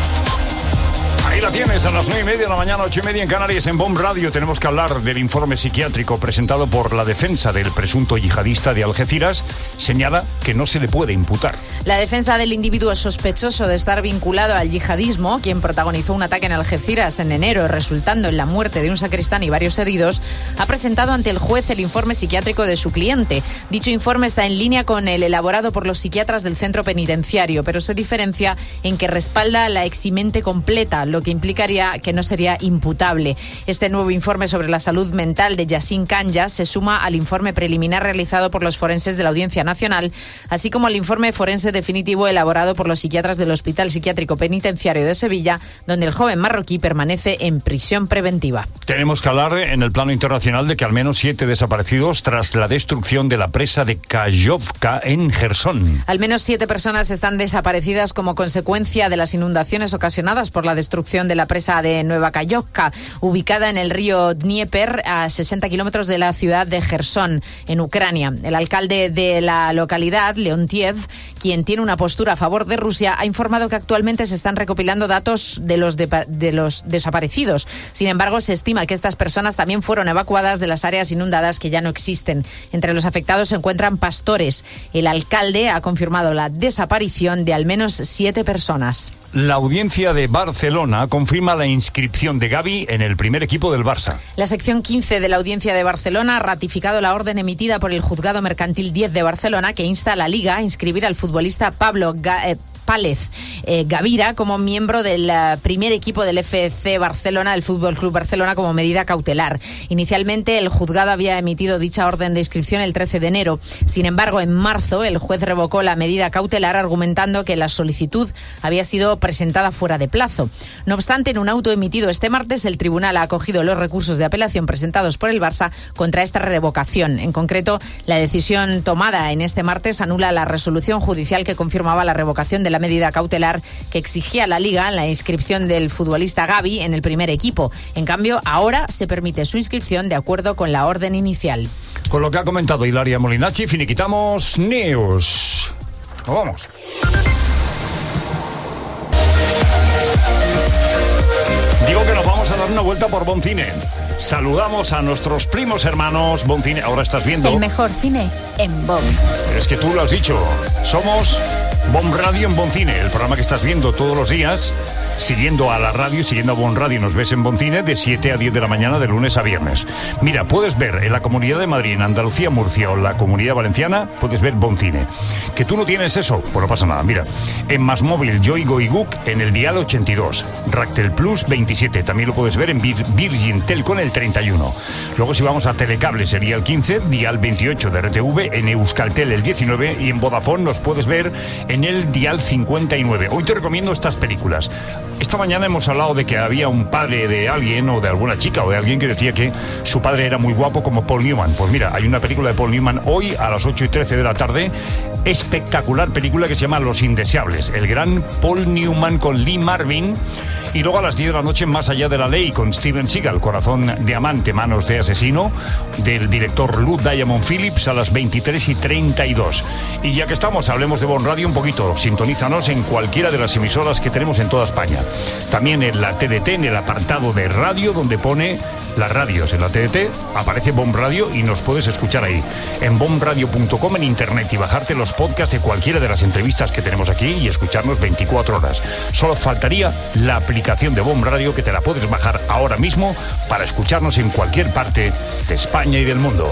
Ahí la tienes, a las nueve y media de la mañana, ocho y media en Canarias, en Bon Radio. Tenemos que hablar del informe psiquiátrico presentado por la defensa del presunto yihadista de Algeciras. Señala que no se le puede imputar. La defensa del individuo sospechoso de estar vinculado al yihadismo, quien protagonizó un ataque en Algeciras en enero, resultando en la muerte de un sacristán y varios heridos, ha presentado ante el juez el informe psiquiátrico de su cliente. Dicho informe está en línea con el elaborado por los psiquiatras del centro penitenciario, pero se diferencia en que respalda la eximente completa, lo que implicaría que no sería imputable. Este nuevo informe sobre la salud mental de Yassin Kanya se suma al informe preliminar realizado por los forenses de la Audiencia Nacional, así como al informe forense definitivo elaborado por los psiquiatras del Hospital Psiquiátrico Penitenciario de Sevilla, donde el joven marroquí permanece en prisión preventiva. Tenemos que hablar en el plano internacional de que al menos siete desaparecidos tras la destrucción de la presa de Kayovka en Jersón. Al menos siete personas están desaparecidas como consecuencia de las inundaciones ocasionadas por la destrucción de la presa de Nueva Kayovka, ubicada en el río Dnieper, a sesenta kilómetros de la ciudad de Jersón, en Ucrania. El alcalde de la localidad, Leontiev, quien tiene una postura a favor de Rusia, ha informado que actualmente se están recopilando datos de los, de, de los desaparecidos. Sin embargo, se estima que estas personas también fueron evacuadas de las áreas inundadas que ya no existen. Entre los afectados se encuentran pastores. El alcalde ha confirmado la desaparición de al menos siete personas. La audiencia de Barcelona confirma la inscripción de Gavi en el primer equipo del Barça. La sección quince de la Audiencia de Barcelona ha ratificado la orden emitida por el Juzgado Mercantil diez de Barcelona que insta a la Liga a inscribir al futbolista Pablo Ga- eh, Pález eh, Gavira como miembro del uh, primer equipo del F C Barcelona, el Fútbol Club Barcelona, como medida cautelar. Inicialmente el juzgado había emitido dicha orden de inscripción el trece de enero. Sin embargo, en marzo el juez revocó la medida cautelar argumentando que la solicitud había sido presentada fuera de plazo. No obstante, en un auto emitido este martes, el tribunal ha acogido los recursos de apelación presentados por el Barça contra esta revocación. En concreto, la decisión tomada en este martes anula la resolución judicial que confirmaba la revocación de la medida cautelar que exigía a la Liga la inscripción del futbolista Gavi en el primer equipo. En cambio, ahora se permite su inscripción de acuerdo con la orden inicial. Con lo que ha comentado Hilaria Molinachi, finiquitamos News. Vamos. Digo que nos vamos a dar una vuelta por Boncine. Saludamos a nuestros primos hermanos Boncine. Ahora estás viendo... El mejor cine en Bon. Es que tú lo has dicho. Somos Bon Radio en Boncine, el programa que estás viendo todos los días, siguiendo a la radio, siguiendo a Bon Radio. Nos ves en Boncine de siete a diez de la mañana, de lunes a viernes. Mira, puedes ver en la Comunidad de Madrid, en Andalucía, Murcia o la Comunidad Valenciana, puedes ver Boncine. ¿Que tú no tienes eso? Pues no pasa nada. Mira, en Más Móvil, Yoigo y Guk, en el dial ochenta y dos. Ractel Plus veintisiete, también lo puedes puedes ver en Vir- Virgin Telco en el treinta y uno. Luego si vamos a Telecable sería el quince, dial veintiocho de R T V, en Euskaltel el diecinueve y en Vodafone nos puedes ver en el dial cincuenta y nueve. Hoy te recomiendo estas películas. Esta mañana hemos hablado de que había un padre de alguien o de alguna chica o de alguien que decía que su padre era muy guapo como Paul Newman. Pues mira, hay una película de Paul Newman hoy a las ocho y trece de la tarde, espectacular película que se llama Los Indeseables, el gran Paul Newman con Lee Marvin. Y luego a las diez de la noche, Más allá de la ley, con Steven Seagal, Corazón de amante, manos de asesino, del director Lou Diamond Phillips, a las veintitrés y treinta y dos. Y ya que estamos, hablemos de Bon Radio un poquito. Sintonízanos en cualquiera de las emisoras que tenemos en toda España. También en la T D T, en el apartado de radio, donde pone las radios. En la T D T aparece Bon Radio y nos puedes escuchar ahí. En bon radio punto com en internet y bajarte los podcasts de cualquiera de las entrevistas que tenemos aquí y escucharnos veinticuatro horas. Solo faltaría la aplicación de Bon Radio, que te la puedes bajar ahora mismo para escucharnos en cualquier parte de España y del mundo.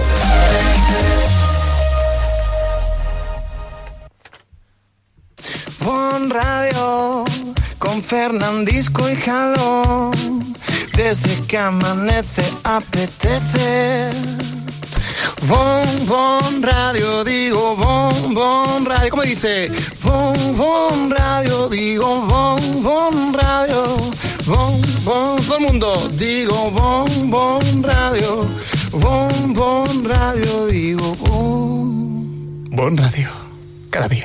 Bon Radio con Fernandisco y Jalón, desde que amanece apetece. Bon, bon Radio, digo, bon, bon Radio. ¿Cómo dice? Bon, bon Radio, digo, bon, bon Radio. Bon, bon, todo el mundo, digo, bon, bon Radio. Bon, bon Radio, digo, bon. Bon Radio, cada día.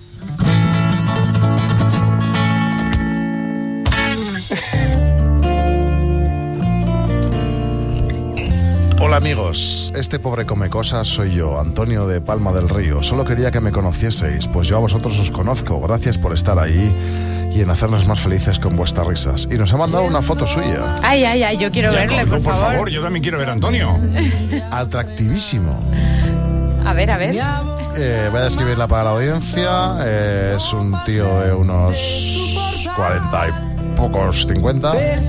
Hola amigos, este pobre come cosas soy yo, Antonio de Palma del Río. Solo quería que me conocieseis, pues yo a vosotros os conozco. Gracias por estar ahí y en hacernos más felices con vuestras risas. Y nos ha mandado una foto suya. Ay, ay, ay, yo quiero Ya, verle, no, por, por favor. favor, yo también quiero ver a Antonio. Atractivísimo. A ver, a ver. Eh, voy a describirla para la audiencia. Eh, es un tío de unos cuarenta y pocos, cincuenta.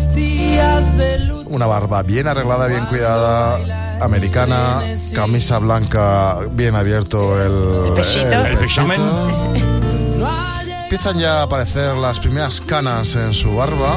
Una barba bien arreglada, bien cuidada, americana, camisa blanca, bien abierto el, El pechito. el El pechamen. Empiezan ya a aparecer las primeras canas en su barba.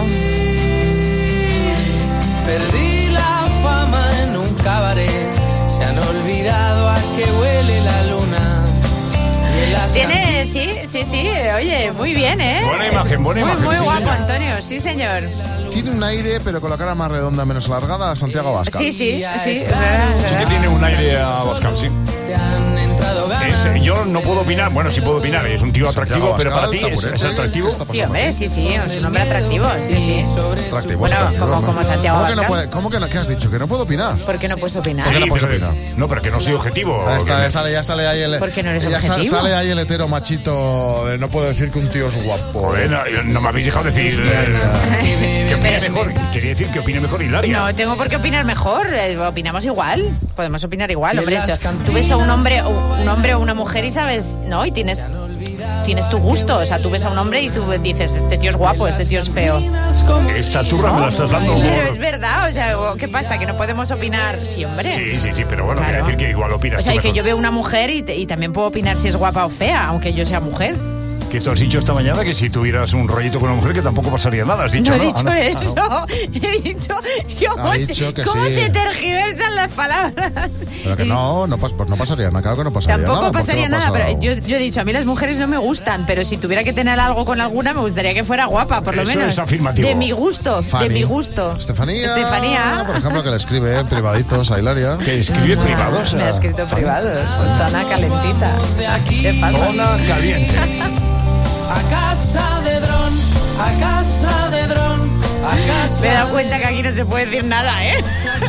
Perdí la fama en un cabaret, se han olvidado a qué huele la luna. Y en las Tiene, sí, sí, sí, oye, muy bien, ¿eh? Buena imagen, buena muy, imagen, Muy sí, guapo, señor. Antonio, sí, señor. Tiene un aire, pero con la cara más redonda, menos alargada, a Santiago Abascal. Sí, sí, sí, es verdad, es Sí que verdad. tiene un aire a Abascal, sí. te han entrado ganas. Es, yo no puedo opinar, bueno, sí puedo opinar, es un tío atractivo, Santiago pero para Abascal, ti es, es taburete, atractivo. ¿qué está Sí, pasando hombre, aquí? sí, sí, es un hombre atractivo, sí, sí. Atractivo, Bueno, atractivo, como- ¿no? como Santiago ¿Cómo que no Abascal? puede- ¿Cómo que no? ¿Qué has dicho? Que no puedo opinar. ¿Por qué no puedes opinar? ¿Por qué no Sí, puedes pero- opinar? no, pero que no soy objetivo. Ahí está, que- sale, ya sale ahí el... ¿Por qué no eres ya sa- objetivo? sale ahí el hetero machito de no puedo decir que un tío es guapo. Joder, no, no me habéis dejado decir eh, que opine Pero- mejor. Quería decir que opine mejor Hilaria. No tengo por qué opinar mejor, eh, opinamos igual, podemos opinar igual, hombre. Eso, tú ves a un hombre, o- un hombre o una mujer y sabes, ¿no? Y tienes, tienes tu gusto, o sea, tú ves a un hombre y tú dices, este tío es guapo, este tío es feo. Esta turra me la estás dando. Pero es verdad, o sea, ¿qué pasa? ¿Que no podemos opinar? Sí, hombre. Sí, sí, sí, pero bueno, Claro. quiere decir que igual opinas O sea, tú y que mejor. yo veo una mujer y, te- y también puedo opinar si es guapa o fea, aunque yo sea mujer. Que tú has dicho esta mañana que si tuvieras un rollito con una mujer que tampoco pasaría nada, has dicho, No ¿no? he dicho Ah, no. eso, he dicho cómo, Ha se, dicho que cómo sí. se tergiversan las palabras. Pero que He no, no, pas- pues no pasaría nada, claro que no pasaría Tampoco nada. ¿por qué pasaría va a nada, pasar pero algo? yo, yo he dicho, a mí las mujeres no me gustan, pero si tuviera que tener algo con alguna, me gustaría que fuera guapa, por lo Eso menos. es afirmativo. De mi gusto, Fanny. de mi gusto. Estefanía, Estefanía. por ejemplo, que le escribe en privaditos a Hilaria. Que escribe privados. Me ha escrito privados, zona calentita. ¿Qué pasa? Zona caliente. A casa de dron, a casa de dron, a casa. Me he dado cuenta que aquí no se puede decir nada, ¿eh?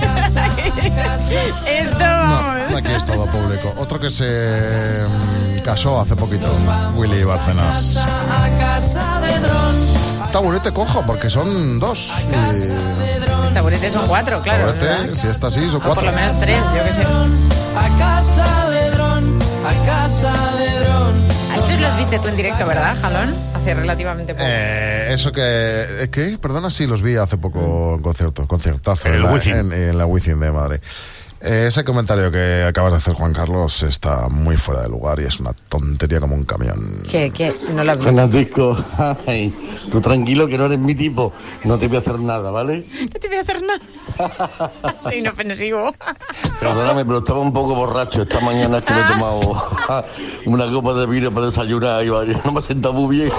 Esto, No, vamos. aquí es todo público. Otro que se mm, casó hace poquito, Willy Bárcenas. A casa de dron, Taburete cojo, porque son dos. Y... Taburetes son cuatro, claro. Taburete, si está así, son O por cuatro. lo menos tres, yo qué sé. a casa de dron, a casa de dron. Estos los viste tú en directo, ¿verdad, Jalón? Hace relativamente poco. Eh, eso que... ¿eh, ¿Qué? Perdona, sí, los vi hace poco en concierto, concertazo. En el la, Wizzing. en, en la Wizzing de Madrid. Eh, ese comentario que acabas de hacer, Juan Carlos, está muy fuera de lugar y es una tontería como un camión. ¿Qué? ¿Qué? No lo Fernandisco, ay, tú tranquilo que no eres mi tipo, no te voy a hacer nada, ¿vale? No te voy a hacer nada. Soy inofensivo. Perdóname, pero estaba un poco borracho esta mañana, es que me he tomado una copa de vino para desayunar y no me he sentado muy bien.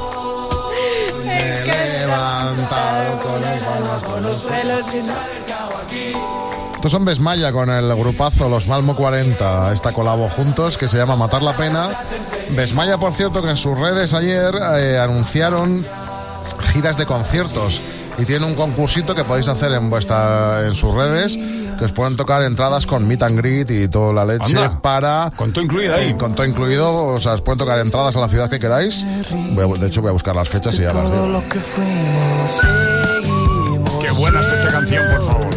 Me he levantado con los con los suelos. Estos son Besmaya con el grupazo Los Malmo cuarenta, esta colabo juntos que se llama Matar la Pena. Besmaya, por cierto, que en sus redes ayer eh, anunciaron giras de conciertos y tienen un concursito que podéis hacer en vuestra en sus redes, que os pueden tocar entradas con meet and greet y toda la leche. Anda, para... Con todo incluido ahí. Eh, con todo incluido, o sea, os pueden tocar entradas a la ciudad que queráis. Voy a, de hecho, voy a buscar las fechas y ya las digo. Qué buena es esta canción, por favor.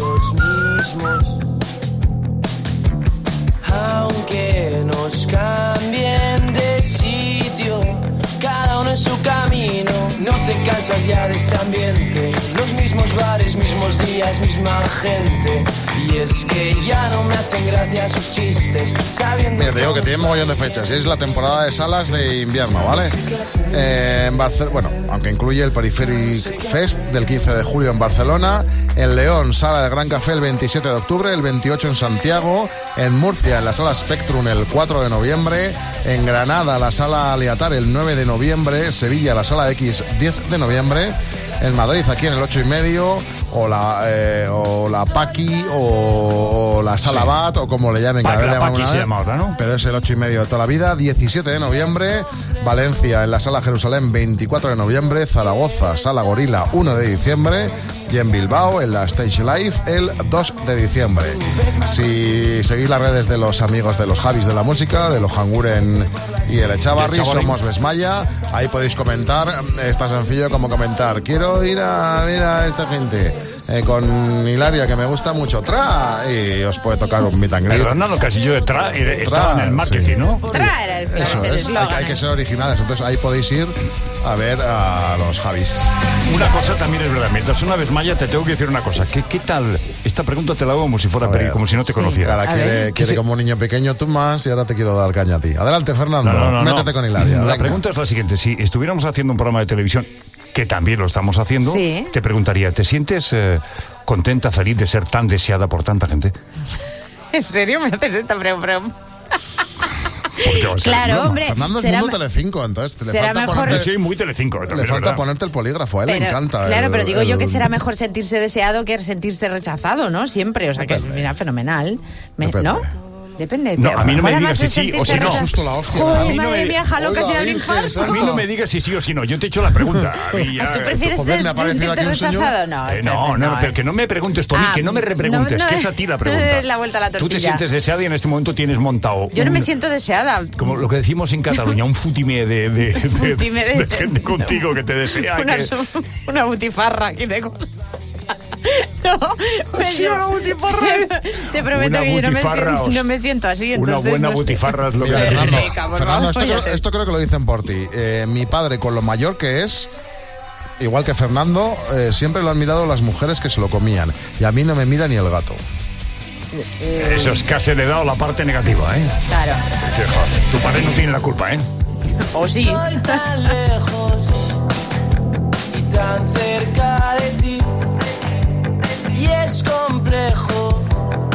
Aunque nos cambien de sitio, cada uno en su camino, no te cansas ya de este ambiente. Los mismos bares, mismos días, misma gente. Y es que ya no me hacen gracia sus chistes, sabiendo. Mira, te digo que tiene mogollón de fechas y es la temporada de salas de invierno, ¿vale? Eh, en Barcelona, bueno, aunque incluye el Periferic Fest del quince de julio en Barcelona, en León, Sala del Gran Café el veintisiete de octubre, el veintiocho en Santiago, en Murcia, en la Sala Spectrum el cuatro de noviembre, en Granada, la Sala Aliatar el nueve de noviembre, Sevilla, la Sala X diez de noviembre, en Madrid, aquí en el ocho y medio, o la, eh, o la Paqui, o, o la Sala sí. Bat, o como le llamen, cada vez le llaman una se llama ahora, ¿no? Pero es el ocho y medio de toda la vida. Diecisiete de noviembre, Valencia, en la Sala Jerusalén, veinticuatro de noviembre, Zaragoza, Sala Gorila, uno de diciembre, y en Bilbao, en la Stage Live, el dos de diciembre. Si seguís las redes de los amigos de los Javis de la música, de los Hanguren y el Echavarri, somos Besmaya, ahí podéis comentar, es tan sencillo como comentar, quiero ir a ver a esta gente. Eh, con Hilaria, que me gusta mucho, Tra, y os puede tocar un meet and greet. Pero Hernando Casillo de Tra, eh, estaba en el marketing, sí. ¿no? Tra era es, Eso el es, hay, hay que ser originales, entonces ahí podéis ir a ver a los Javis. Una cosa también es verdad, mientras una vez Maya te tengo que decir una cosa, ¿qué, qué tal? Esta pregunta te la hago como si fuera peri, como si no te sí. conociera. Ahora quiere, quiere se... como un niño pequeño tú más y ahora te quiero dar caña a ti. Adelante, Fernando, no, no, no, métete no. con Hilaria. La venga. pregunta es la siguiente, si estuviéramos haciendo un programa de televisión, que también lo estamos haciendo, sí. te preguntaría, ¿te sientes eh, contenta, feliz de ser tan deseada por tanta gente? ¿En serio me haces esta pregunta? Porque, o sea, claro, no, hombre. Fernando es mundo Telecinco, entonces le será falta mejor... ponerte, sí, muy Telecinco. Le también, falta ¿verdad? ponerte el polígrafo, a él pero, le encanta. Claro, el, pero digo el... yo que será mejor sentirse deseado que sentirse rechazado, ¿no? Siempre, o sea que mira, fenomenal. Me, ¿No? Depende. No, a mí no me digas si sí o si no. Susto la hostia. Joder, a mí madre no me... mía, jalo casi al infarto. A mí no me digas si sí o si no. Yo te he hecho la pregunta. A mí ya, ¿Tú prefieres joder, me ha sentirte rechazado? No, eh, no, no, no, pero que no me preguntes por mí, que no me repreguntes, no, no, que es a ti la pregunta. Es la vuelta a la tortilla. Tú te sientes deseada y en este momento tienes montado. Yo no un, me siento deseada. Como lo que decimos en Cataluña, un futime de, de, de, futime de, de, de gente contigo que te desea. Una, que... una butifarra aquí de cosas. No, me sí, una butifarra. Te prometo que yo no me, siento, no me siento así. Una buena no butifarra es lo que Mira, Fernando, Fernando, Fernando esto, creo, esto creo que lo dicen por ti. Eh, mi padre, con lo mayor que es, igual que Fernando, eh, siempre lo han mirado las mujeres que se lo comían. Y a mí no me mira ni el gato. Eso es casi le he dado la parte negativa, ¿eh? Claro. Tu padre no tiene la culpa, ¿eh? O sí. Estoy tan lejos y tan cerca de ti. Y es complejo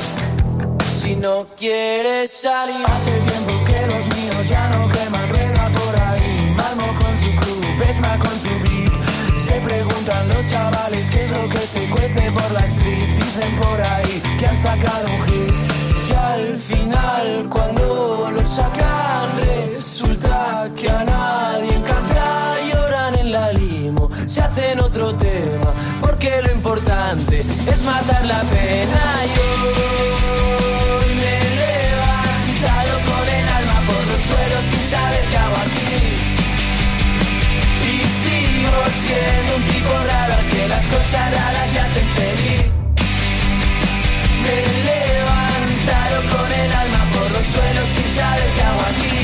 si no quieres salir. Hace tiempo que los míos ya no queman rueda por ahí. Malmo con su crew, Besma con su beat. Se preguntan los chavales qué es lo que se cuece por la street. Dicen por ahí que han sacado un hit. Y al final cuando lo sacan resulta que a nadie encanta. Lloran en la limo, se hacen otro tema, porque lo importante es matar la pena. Yo me he levantado con el alma por los suelos sin saber qué hago aquí. Y sigo siendo un tipo raro al que las cosas raras le hacen feliz. Me he levantado con el alma por los suelos sin saber qué hago aquí.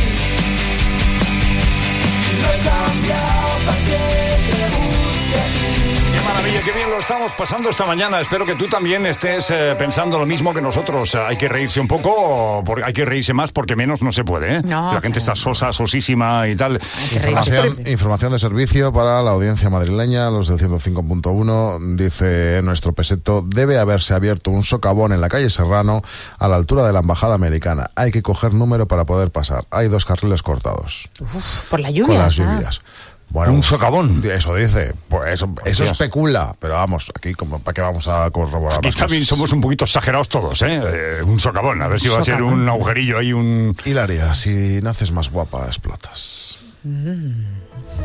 Lo he cambiado para que te guste a ti. Qué maravilla qué bien lo estamos pasando esta mañana. Espero que tú también estés eh, pensando lo mismo que nosotros. Hay que reírse un poco, porque hay que reírse más porque menos no se puede, ¿eh? No. La gente está sosa, sosísima y tal. Información, información de servicio para la audiencia madrileña, los del ciento cinco punto uno. Dice nuestro peseto, debe haberse abierto un socavón en la calle Serrano a la altura de la embajada americana. Hay que coger número para poder pasar. Hay dos carriles cortados. Uf, por la lluvia. Con las lluvias. Bueno, un socavón. Eso dice. Pues eso, eso especula. Pero vamos, aquí como para qué vamos a corroborar. Aquí también somos un poquito exagerados todos, ¿eh? eh un socavón. A ver si va a ser un agujerillo ahí, un... Hilaria, si naces más guapa, explotas. Mm.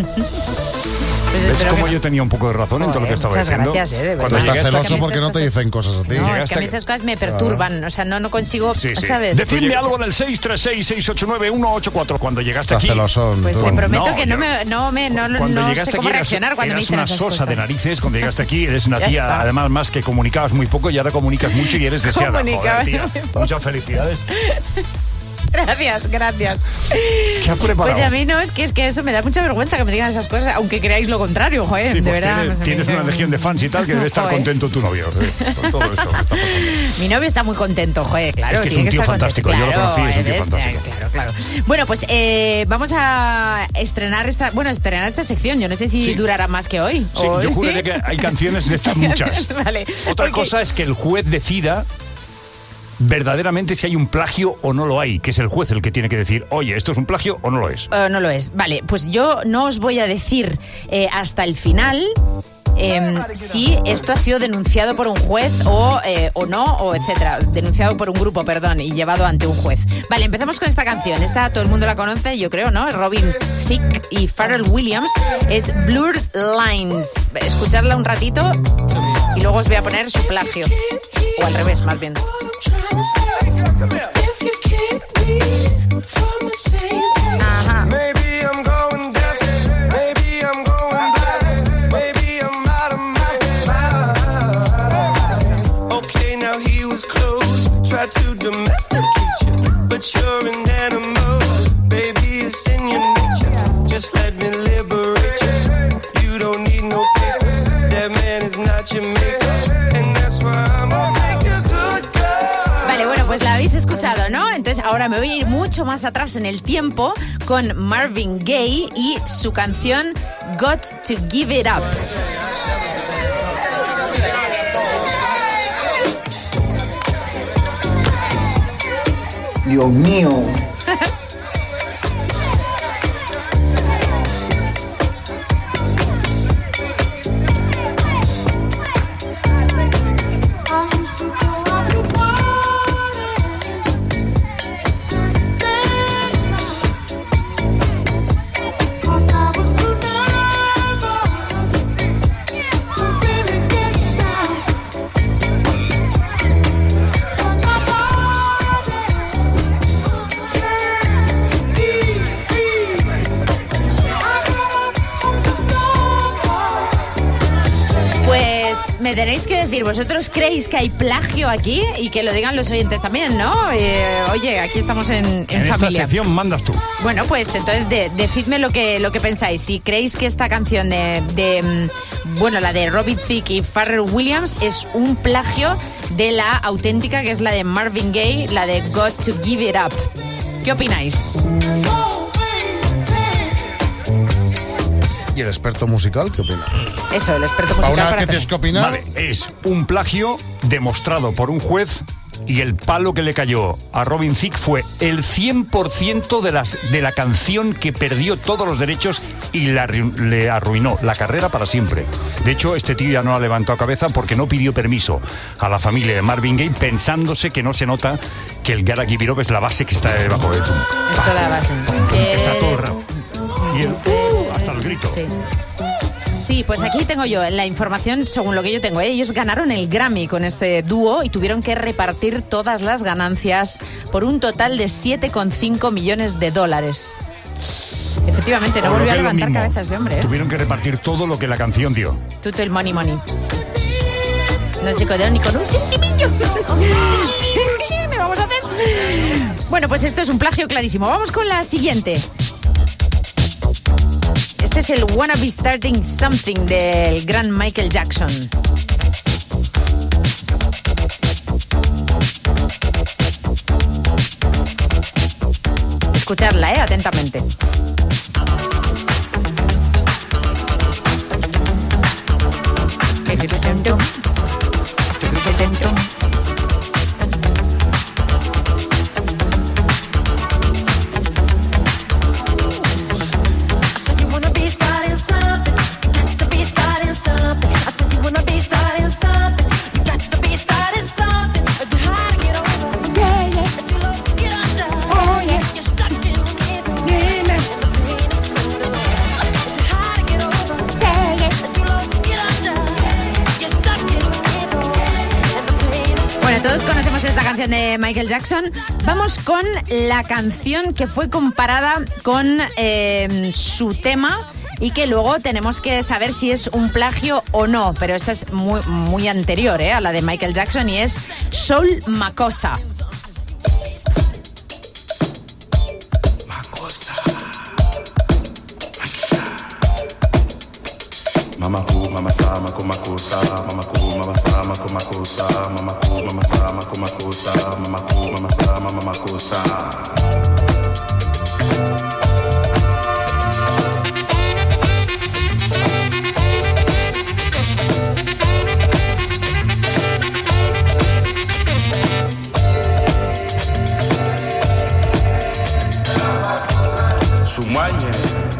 ¿Ves cómo yo tenía un poco de razón en todo lo que estaba diciendo? Gracias, eh, de Cuando estás celoso, ¿por qué no te dicen cosas a ti? No, es que a mí estas cosas me perturban. O sea, no, no consigo, sí, sí. ¿sabes? Decidme algo en el seis tres seis, seis ocho nueve, uno ocho cuatro cuando llegaste estás aquí. Celosón, pues tú. te prometo no, que no me, no me, no, cuando no llegaste sé cómo aquí reaccionar eras, cuando me eras dicen una esas sosa cosas. de narices. Cuando llegaste aquí eres una tía, además, más que comunicabas muy poco y ahora comunicas mucho y eres deseada. Joder, tía. Muchas felicidades. Gracias, gracias. ¿Qué has preparado? Pues a mí no, es que, es que eso me da mucha vergüenza que me digan esas cosas, aunque creáis lo contrario, joder, sí, de pues verdad. Tienes, tienes una legión de fans y tal que debe estar Joder. contento tu novio eh, con todo esto que está pasando. Mi novio está muy contento, joder, claro. Es que es tiene un tío estar fantástico, contento. yo lo conocí, es un tío eres, fantástico. Claro, claro. Bueno, pues eh, vamos a estrenar esta, bueno, estrenar esta sección. Yo no sé si Sí. durará más que hoy. Sí, hoy. yo juraré que hay canciones de estas muchas. Vale. Otra Porque- cosa es que el juez decida verdaderamente si hay un plagio o no lo hay, que es el juez el que tiene que decir, oye, ¿esto es un plagio o no lo es? Uh, no lo es. Vale, pues yo no os voy a decir eh, hasta el final eh, si esto ha sido denunciado por un juez o, eh, o no, o etcétera. Denunciado por un grupo, perdón, y llevado ante un juez. Vale, empezamos con esta canción. Esta todo el mundo la conoce, yo creo, ¿no? Robin Thicke y Pharrell Williams. Es Blurred Lines. Escuchadla un ratito y luego os voy a poner su plagio. O al revés, más bien. Ajá. Maybe I'm going deaf, maybe I'm going blind, maybe I'm out of my mind. Okay, now he was close, tried to domesticate you, but you're an animal, baby, it's in your nature. Just let me liberate you. You don't need no papers, that man is not your maker, and that's why I'm gonna take a good girl. Vale, bueno, pues la habéis escuchado, ¿no? Entonces ahora me voy a ir mucho más atrás en el tiempo con Marvin Gaye y su canción Got to Give It Up. Dios mío. Me tenéis que decir, ¿vosotros creéis que hay plagio aquí? Y que lo digan los oyentes también, ¿no? Eh, oye, aquí estamos en, en, en familia. esta sección mandas tú. Bueno, pues entonces de, decidme lo que, lo que pensáis. Si creéis que esta canción de, de bueno, la de Robin Thicke y Pharrell Williams es un plagio de la auténtica, que es la de Marvin Gaye, la de Got to Give It Up. ¿Qué opináis? ¿Y el experto musical qué opina? Eso, el experto musical. Ahora, para ¿qué tienes que opinar? Vale, es un plagio demostrado por un juez y el palo que le cayó a Robin Thicke fue el cien por ciento de, las, de la canción que perdió todos los derechos y la, le arruinó la carrera para siempre. De hecho, este tío ya no ha levantado cabeza porque no pidió permiso a la familia de Marvin Gaye, pensándose que no se nota que el Gotta Give It Up es la base que está debajo de tú. Es toda la base. Esa Eh, torre. Y el, uh, hasta el grito. Sí. Sí, pues aquí tengo yo la información según lo que yo tengo. Ellos ganaron el Grammy con este dúo y tuvieron que repartir todas las ganancias por un total de siete coma cinco millones de dólares. Efectivamente, no O lo volvió a que es lo levantar mismo, cabezas de hombre. ¿eh? Tuvieron que repartir todo lo que la canción dio. Tuto el money money. No se quedó ni con un centimillo. ¿Qué vamos a hacer? Bueno, pues esto es un plagio clarísimo. Vamos con la siguiente. Este Este es el Wanna Be Starting Something del gran Michael Jackson. Escucharla, eh, atentamente. Todos conocemos esta canción de Michael Jackson. Vamos con la canción que fue comparada con eh, su tema y que luego tenemos que saber si es un plagio o no. Pero esta es muy, muy anterior eh, a la de Michael Jackson y es Soul Makossa. Mama ku mama sama ko makosa mama ku mama sama ko makosa mama ku mama sama ko makosa mama ku mama sama mama kosa. Sumanye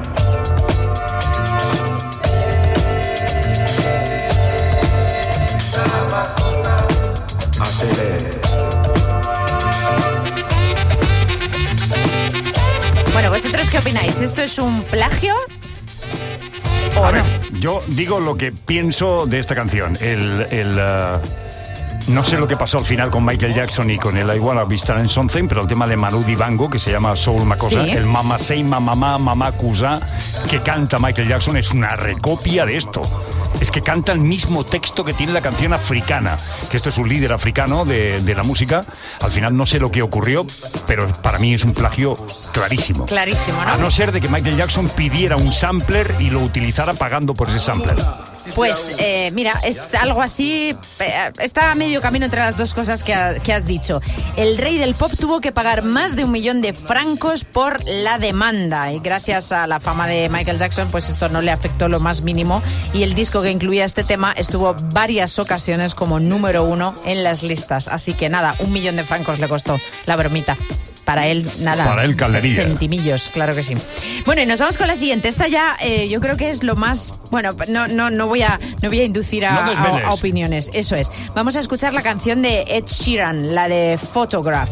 Bueno, ¿vosotros qué opináis? ¿Esto es un plagio o A no? ver, yo digo lo que pienso de esta canción. El, el, uh, no sé lo que pasó al final con Michael Jackson y con el I Wanna Be Starting Something, pero el tema de Manu Dibango, que se llama Soul Makossa, Sí. el Mama Say Mama Mama Mama Kusa, que canta Michael Jackson, es una recopia de esto. Es que canta el mismo texto que tiene la canción africana, que esto es un líder africano de, de la música. Al final no sé lo que ocurrió, pero para mí es un plagio clarísimo. Clarísimo, ¿no? A no ser de que Michael Jackson pidiera un sampler y lo utilizara pagando por ese sampler. Pues eh, mira, es algo así, eh, está a medio camino entre las dos cosas que, ha- que has dicho. El rey del pop tuvo que pagar más de un millón de francos por la demanda y gracias a la fama de Michael Jackson, pues esto no le afectó lo más mínimo y el disco que incluía este tema estuvo varias ocasiones como número uno en las listas. Así que nada, un millón de francos le costó la bromita. Para él, nada. Para él, calderilla. Centimillos, claro que sí. Bueno, y nos vamos con la siguiente. Esta ya eh, yo creo que es lo más... Bueno, no, no, no, voy, a, no voy a inducir a, No desveles. a- a opiniones. Eso es. Vamos a escuchar la canción de Ed Sheeran, la de Photograph.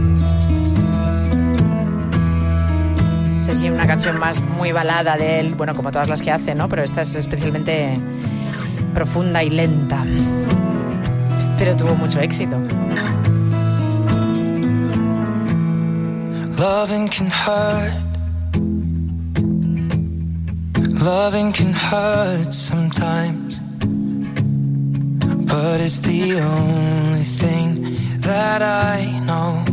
Es sí, una canción más muy balada de él, bueno, como todas las que hace, ¿no? Pero esta es especialmente profunda y lenta. Pero tuvo mucho éxito. Loving can hurt. Loving can hurt sometimes. But it's the only thing that I know.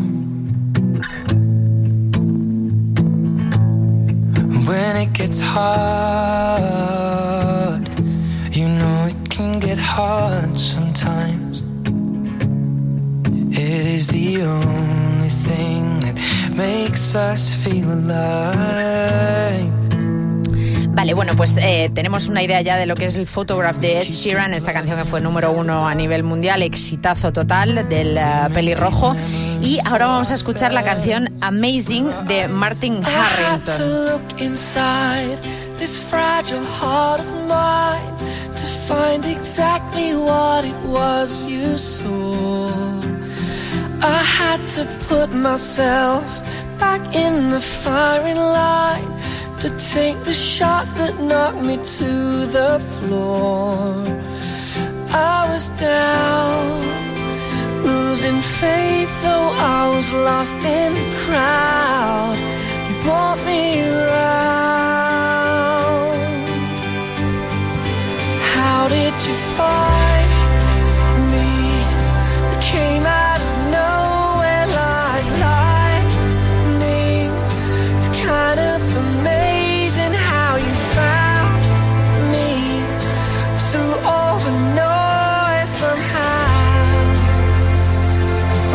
When it gets hard, you know it can get hard sometimes. It is the only thing that makes us feel alive. Vale, bueno, pues eh, tenemos una idea ya de lo que es el Photograph de Ed Sheeran, esta canción que fue número uno a nivel mundial, exitazo total del uh, pelirrojo. Y ahora vamos a escuchar la canción Amazing de Martin I had to Harrington. look inside this fragile heart of mine to find exactly what it was you saw. I had to put myself back in the firing line to take the shot that knocked me to the floor. I was down, losing faith, though I was lost in the crowd. You brought me around. How did you find me? You came out of nowhere like lightning. It's kind of amazing how you found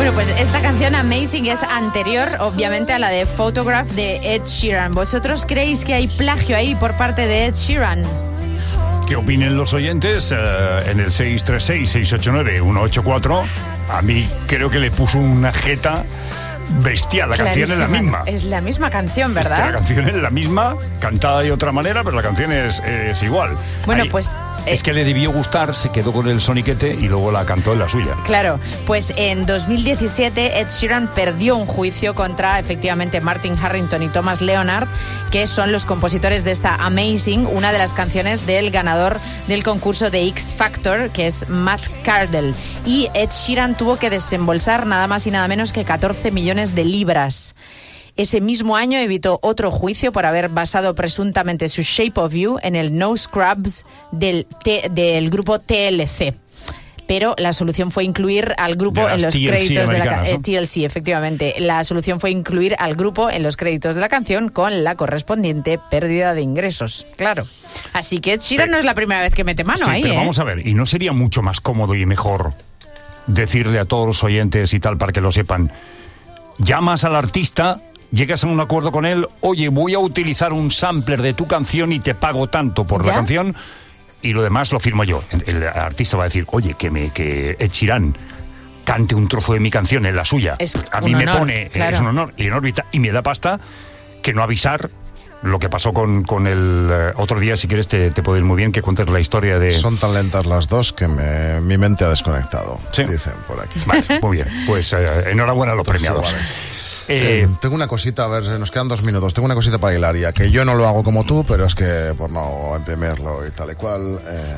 Bueno, pues esta canción Amazing es anterior, obviamente, a la de Photograph de Ed Sheeran. ¿Vosotros creéis que hay plagio ahí por parte de Ed Sheeran? ¿Qué opinen los oyentes? Uh, en el seis tres seis, seis ocho nueve, uno ocho cuatro. A mí creo que le puso una jeta bestial. La canción es la misma. Es la misma canción, ¿verdad? Es que la canción es la misma, cantada de otra manera, pero la canción es, es igual. Bueno, Ahí, pues... Es que le debió gustar, se quedó con el soniquete y luego la cantó en la suya. Claro, pues en dos mil diecisiete Ed Sheeran perdió un juicio contra, efectivamente, Martin Harrington y Thomas Leonard, que son los compositores de esta Amazing, una de las canciones del ganador del concurso de X Factor, que es Matt Cardle. Y Ed Sheeran tuvo que desembolsar nada más y nada menos que catorce millones de libras. Ese mismo año evitó otro juicio por haber basado presuntamente su Shape of You en el No Scrubs del, T, del grupo T L C. Pero la solución fue incluir al grupo en los T L C créditos de la canción. ¿no? T L C, efectivamente. La solución fue incluir al grupo en los créditos de la canción con la correspondiente pérdida de ingresos. Claro. Así que Ed Sheeran no es la primera vez que mete mano sí, ahí, pero ¿eh? vamos a ver, ¿y no sería mucho más cómodo y mejor decirle a todos los oyentes y tal para que lo sepan? Llamas al artista, llegas a un acuerdo con él, oye, voy a utilizar un sampler de tu canción y te pago tanto por ¿Ya? la canción y lo demás lo firmo yo. El, el artista va a decir, oye, que, me, que Ed Sheeran cante un trozo de mi canción en la suya. Es a un mí honor, me pone, claro. es un honor y en órbita y me da pasta que no avisar. Lo que pasó con, con el eh, otro día, si quieres, te, te puede ir muy bien que cuentes la historia de... Son tan lentas las dos que me, mi mente ha desconectado, sí. Dicen por aquí. Vale, muy bien. Pues eh, enhorabuena a los premiados. Eh, eh, tengo una cosita, a ver, nos quedan dos minutos. Tengo una cosita para Hilaria, que yo no lo hago como tú, pero es que por no imprimirlo y tal y cual. Eh,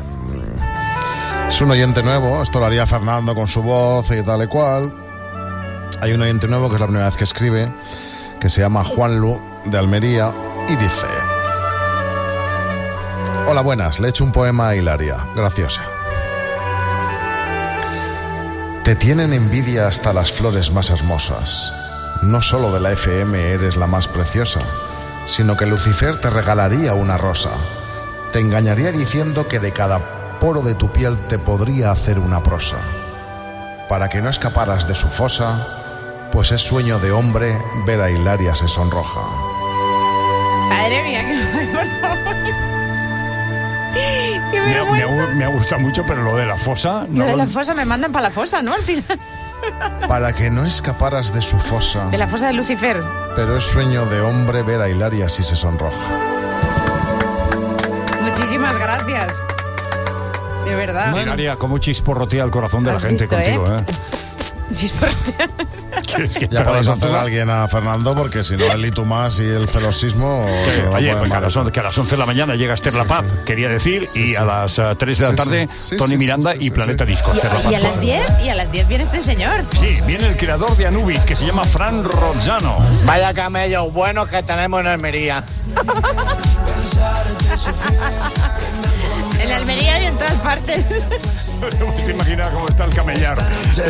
es un oyente nuevo, esto lo haría Fernando con su voz y tal y cual. Hay un oyente nuevo que es la primera vez que escribe, que se llama Juanlu de Almería y dice: hola, buenas, le he hecho un poema a Hilaria, graciosa. Te tienen envidia hasta las flores más hermosas. No solo de la F M eres la más preciosa, sino que Lucifer te regalaría una rosa. Te engañaría diciendo que de cada poro de tu piel te podría hacer una prosa. Para que no escaparas de su fosa, pues es sueño de hombre ver a Hilaria se sonroja. Madre mía, que por favor. Qué Me, vergüenza. me, me ha gustado mucho, pero lo de la fosa... Lo No, de la fosa me mandan para la fosa, ¿no? Al final. Para que no escaparas de su fosa, De la fosa de Lucifer. pero es sueño de hombre ver a Hilaria si se sonroja. Muchísimas gracias. De verdad. Hilaria, cómo chisporrotea el corazón de la Has gente visto, contigo, ¿eh? Chisporrotea. ¿Quieres que te Ya podéis haga hacer la a alguien a Fernando, porque si no el y tú más y el celosismo... Que, se lo oye, ponen pues que a, mal. las once, que a las once de la mañana llega Esther La Paz, quería decir, y a las uh, tres de la Sí, tarde sí. Sí, Tony sí, Miranda sí, sí, y sí, Planeta sí. Disco. Esther La Paz. Y a las diez, y a las diez viene este señor. Sí, viene el creador de Anubis, que se llama Fran Rozzano. Vaya camellos buenos que tenemos en Almería. En Almería y en todas partes. Se imagina cómo está el camellar.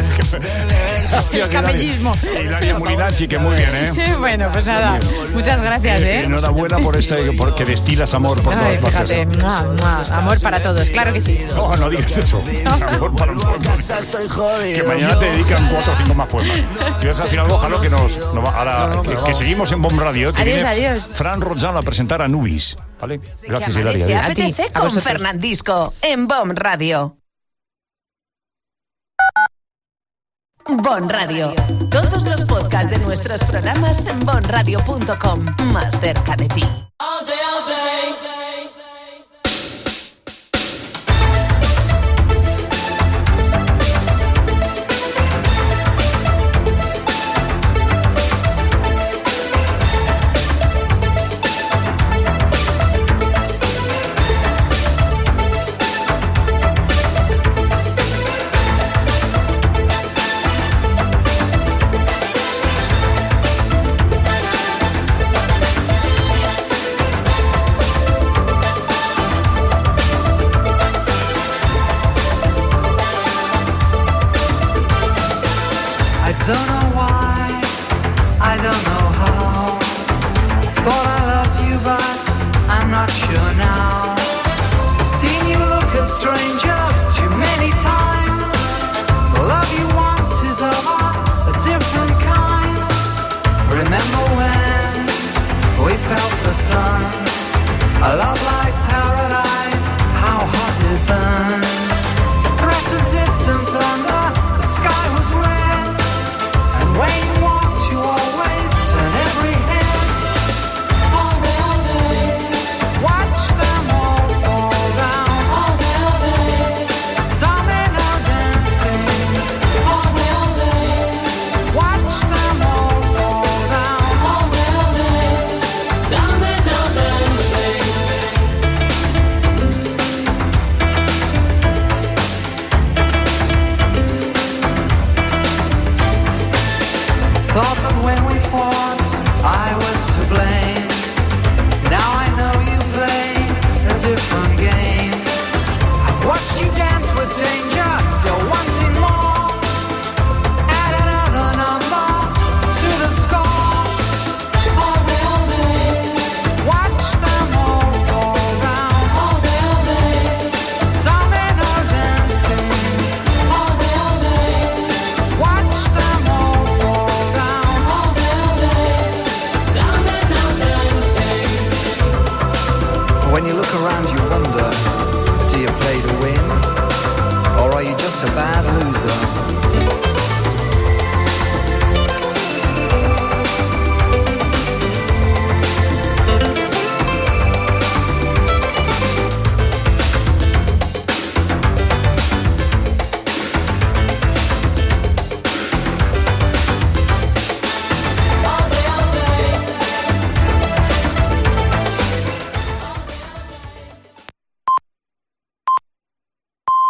El camellismo. Hilaria Mulinachi, que muy bien, ¿eh? Sí, bueno, pues nada. Muchas gracias, Eh, ¿eh? Enhorabuena por este, porque destilas amor por Ay, todas partes. fíjate, mua, mua, amor para todos, claro que sí. No, no digas eso. Amor para todos. Que mañana te dedican cuatro o cinco más poemas. ¿Quieres decir algo, Jalo? Que nos, nos va- ahora, No, no, que, pero que va. seguimos en Bomb Radio. Que Adiós, viene adiós. Fran Rozzano a presentar a Anubis. ¿Vale? Gracias, Que Hilaria. amanece Adiós. A ti, apetece a con vosotros. Fernandisco en Bon Radio. Bon Radio. Todos los podcasts de nuestros programas en bon radio punto com. Más cerca de ti. I don't know why, I don't know how. Thought I loved you, but I'm not sure now. Seen you look at strangers too many times. The love you want is over, but just a bad loser.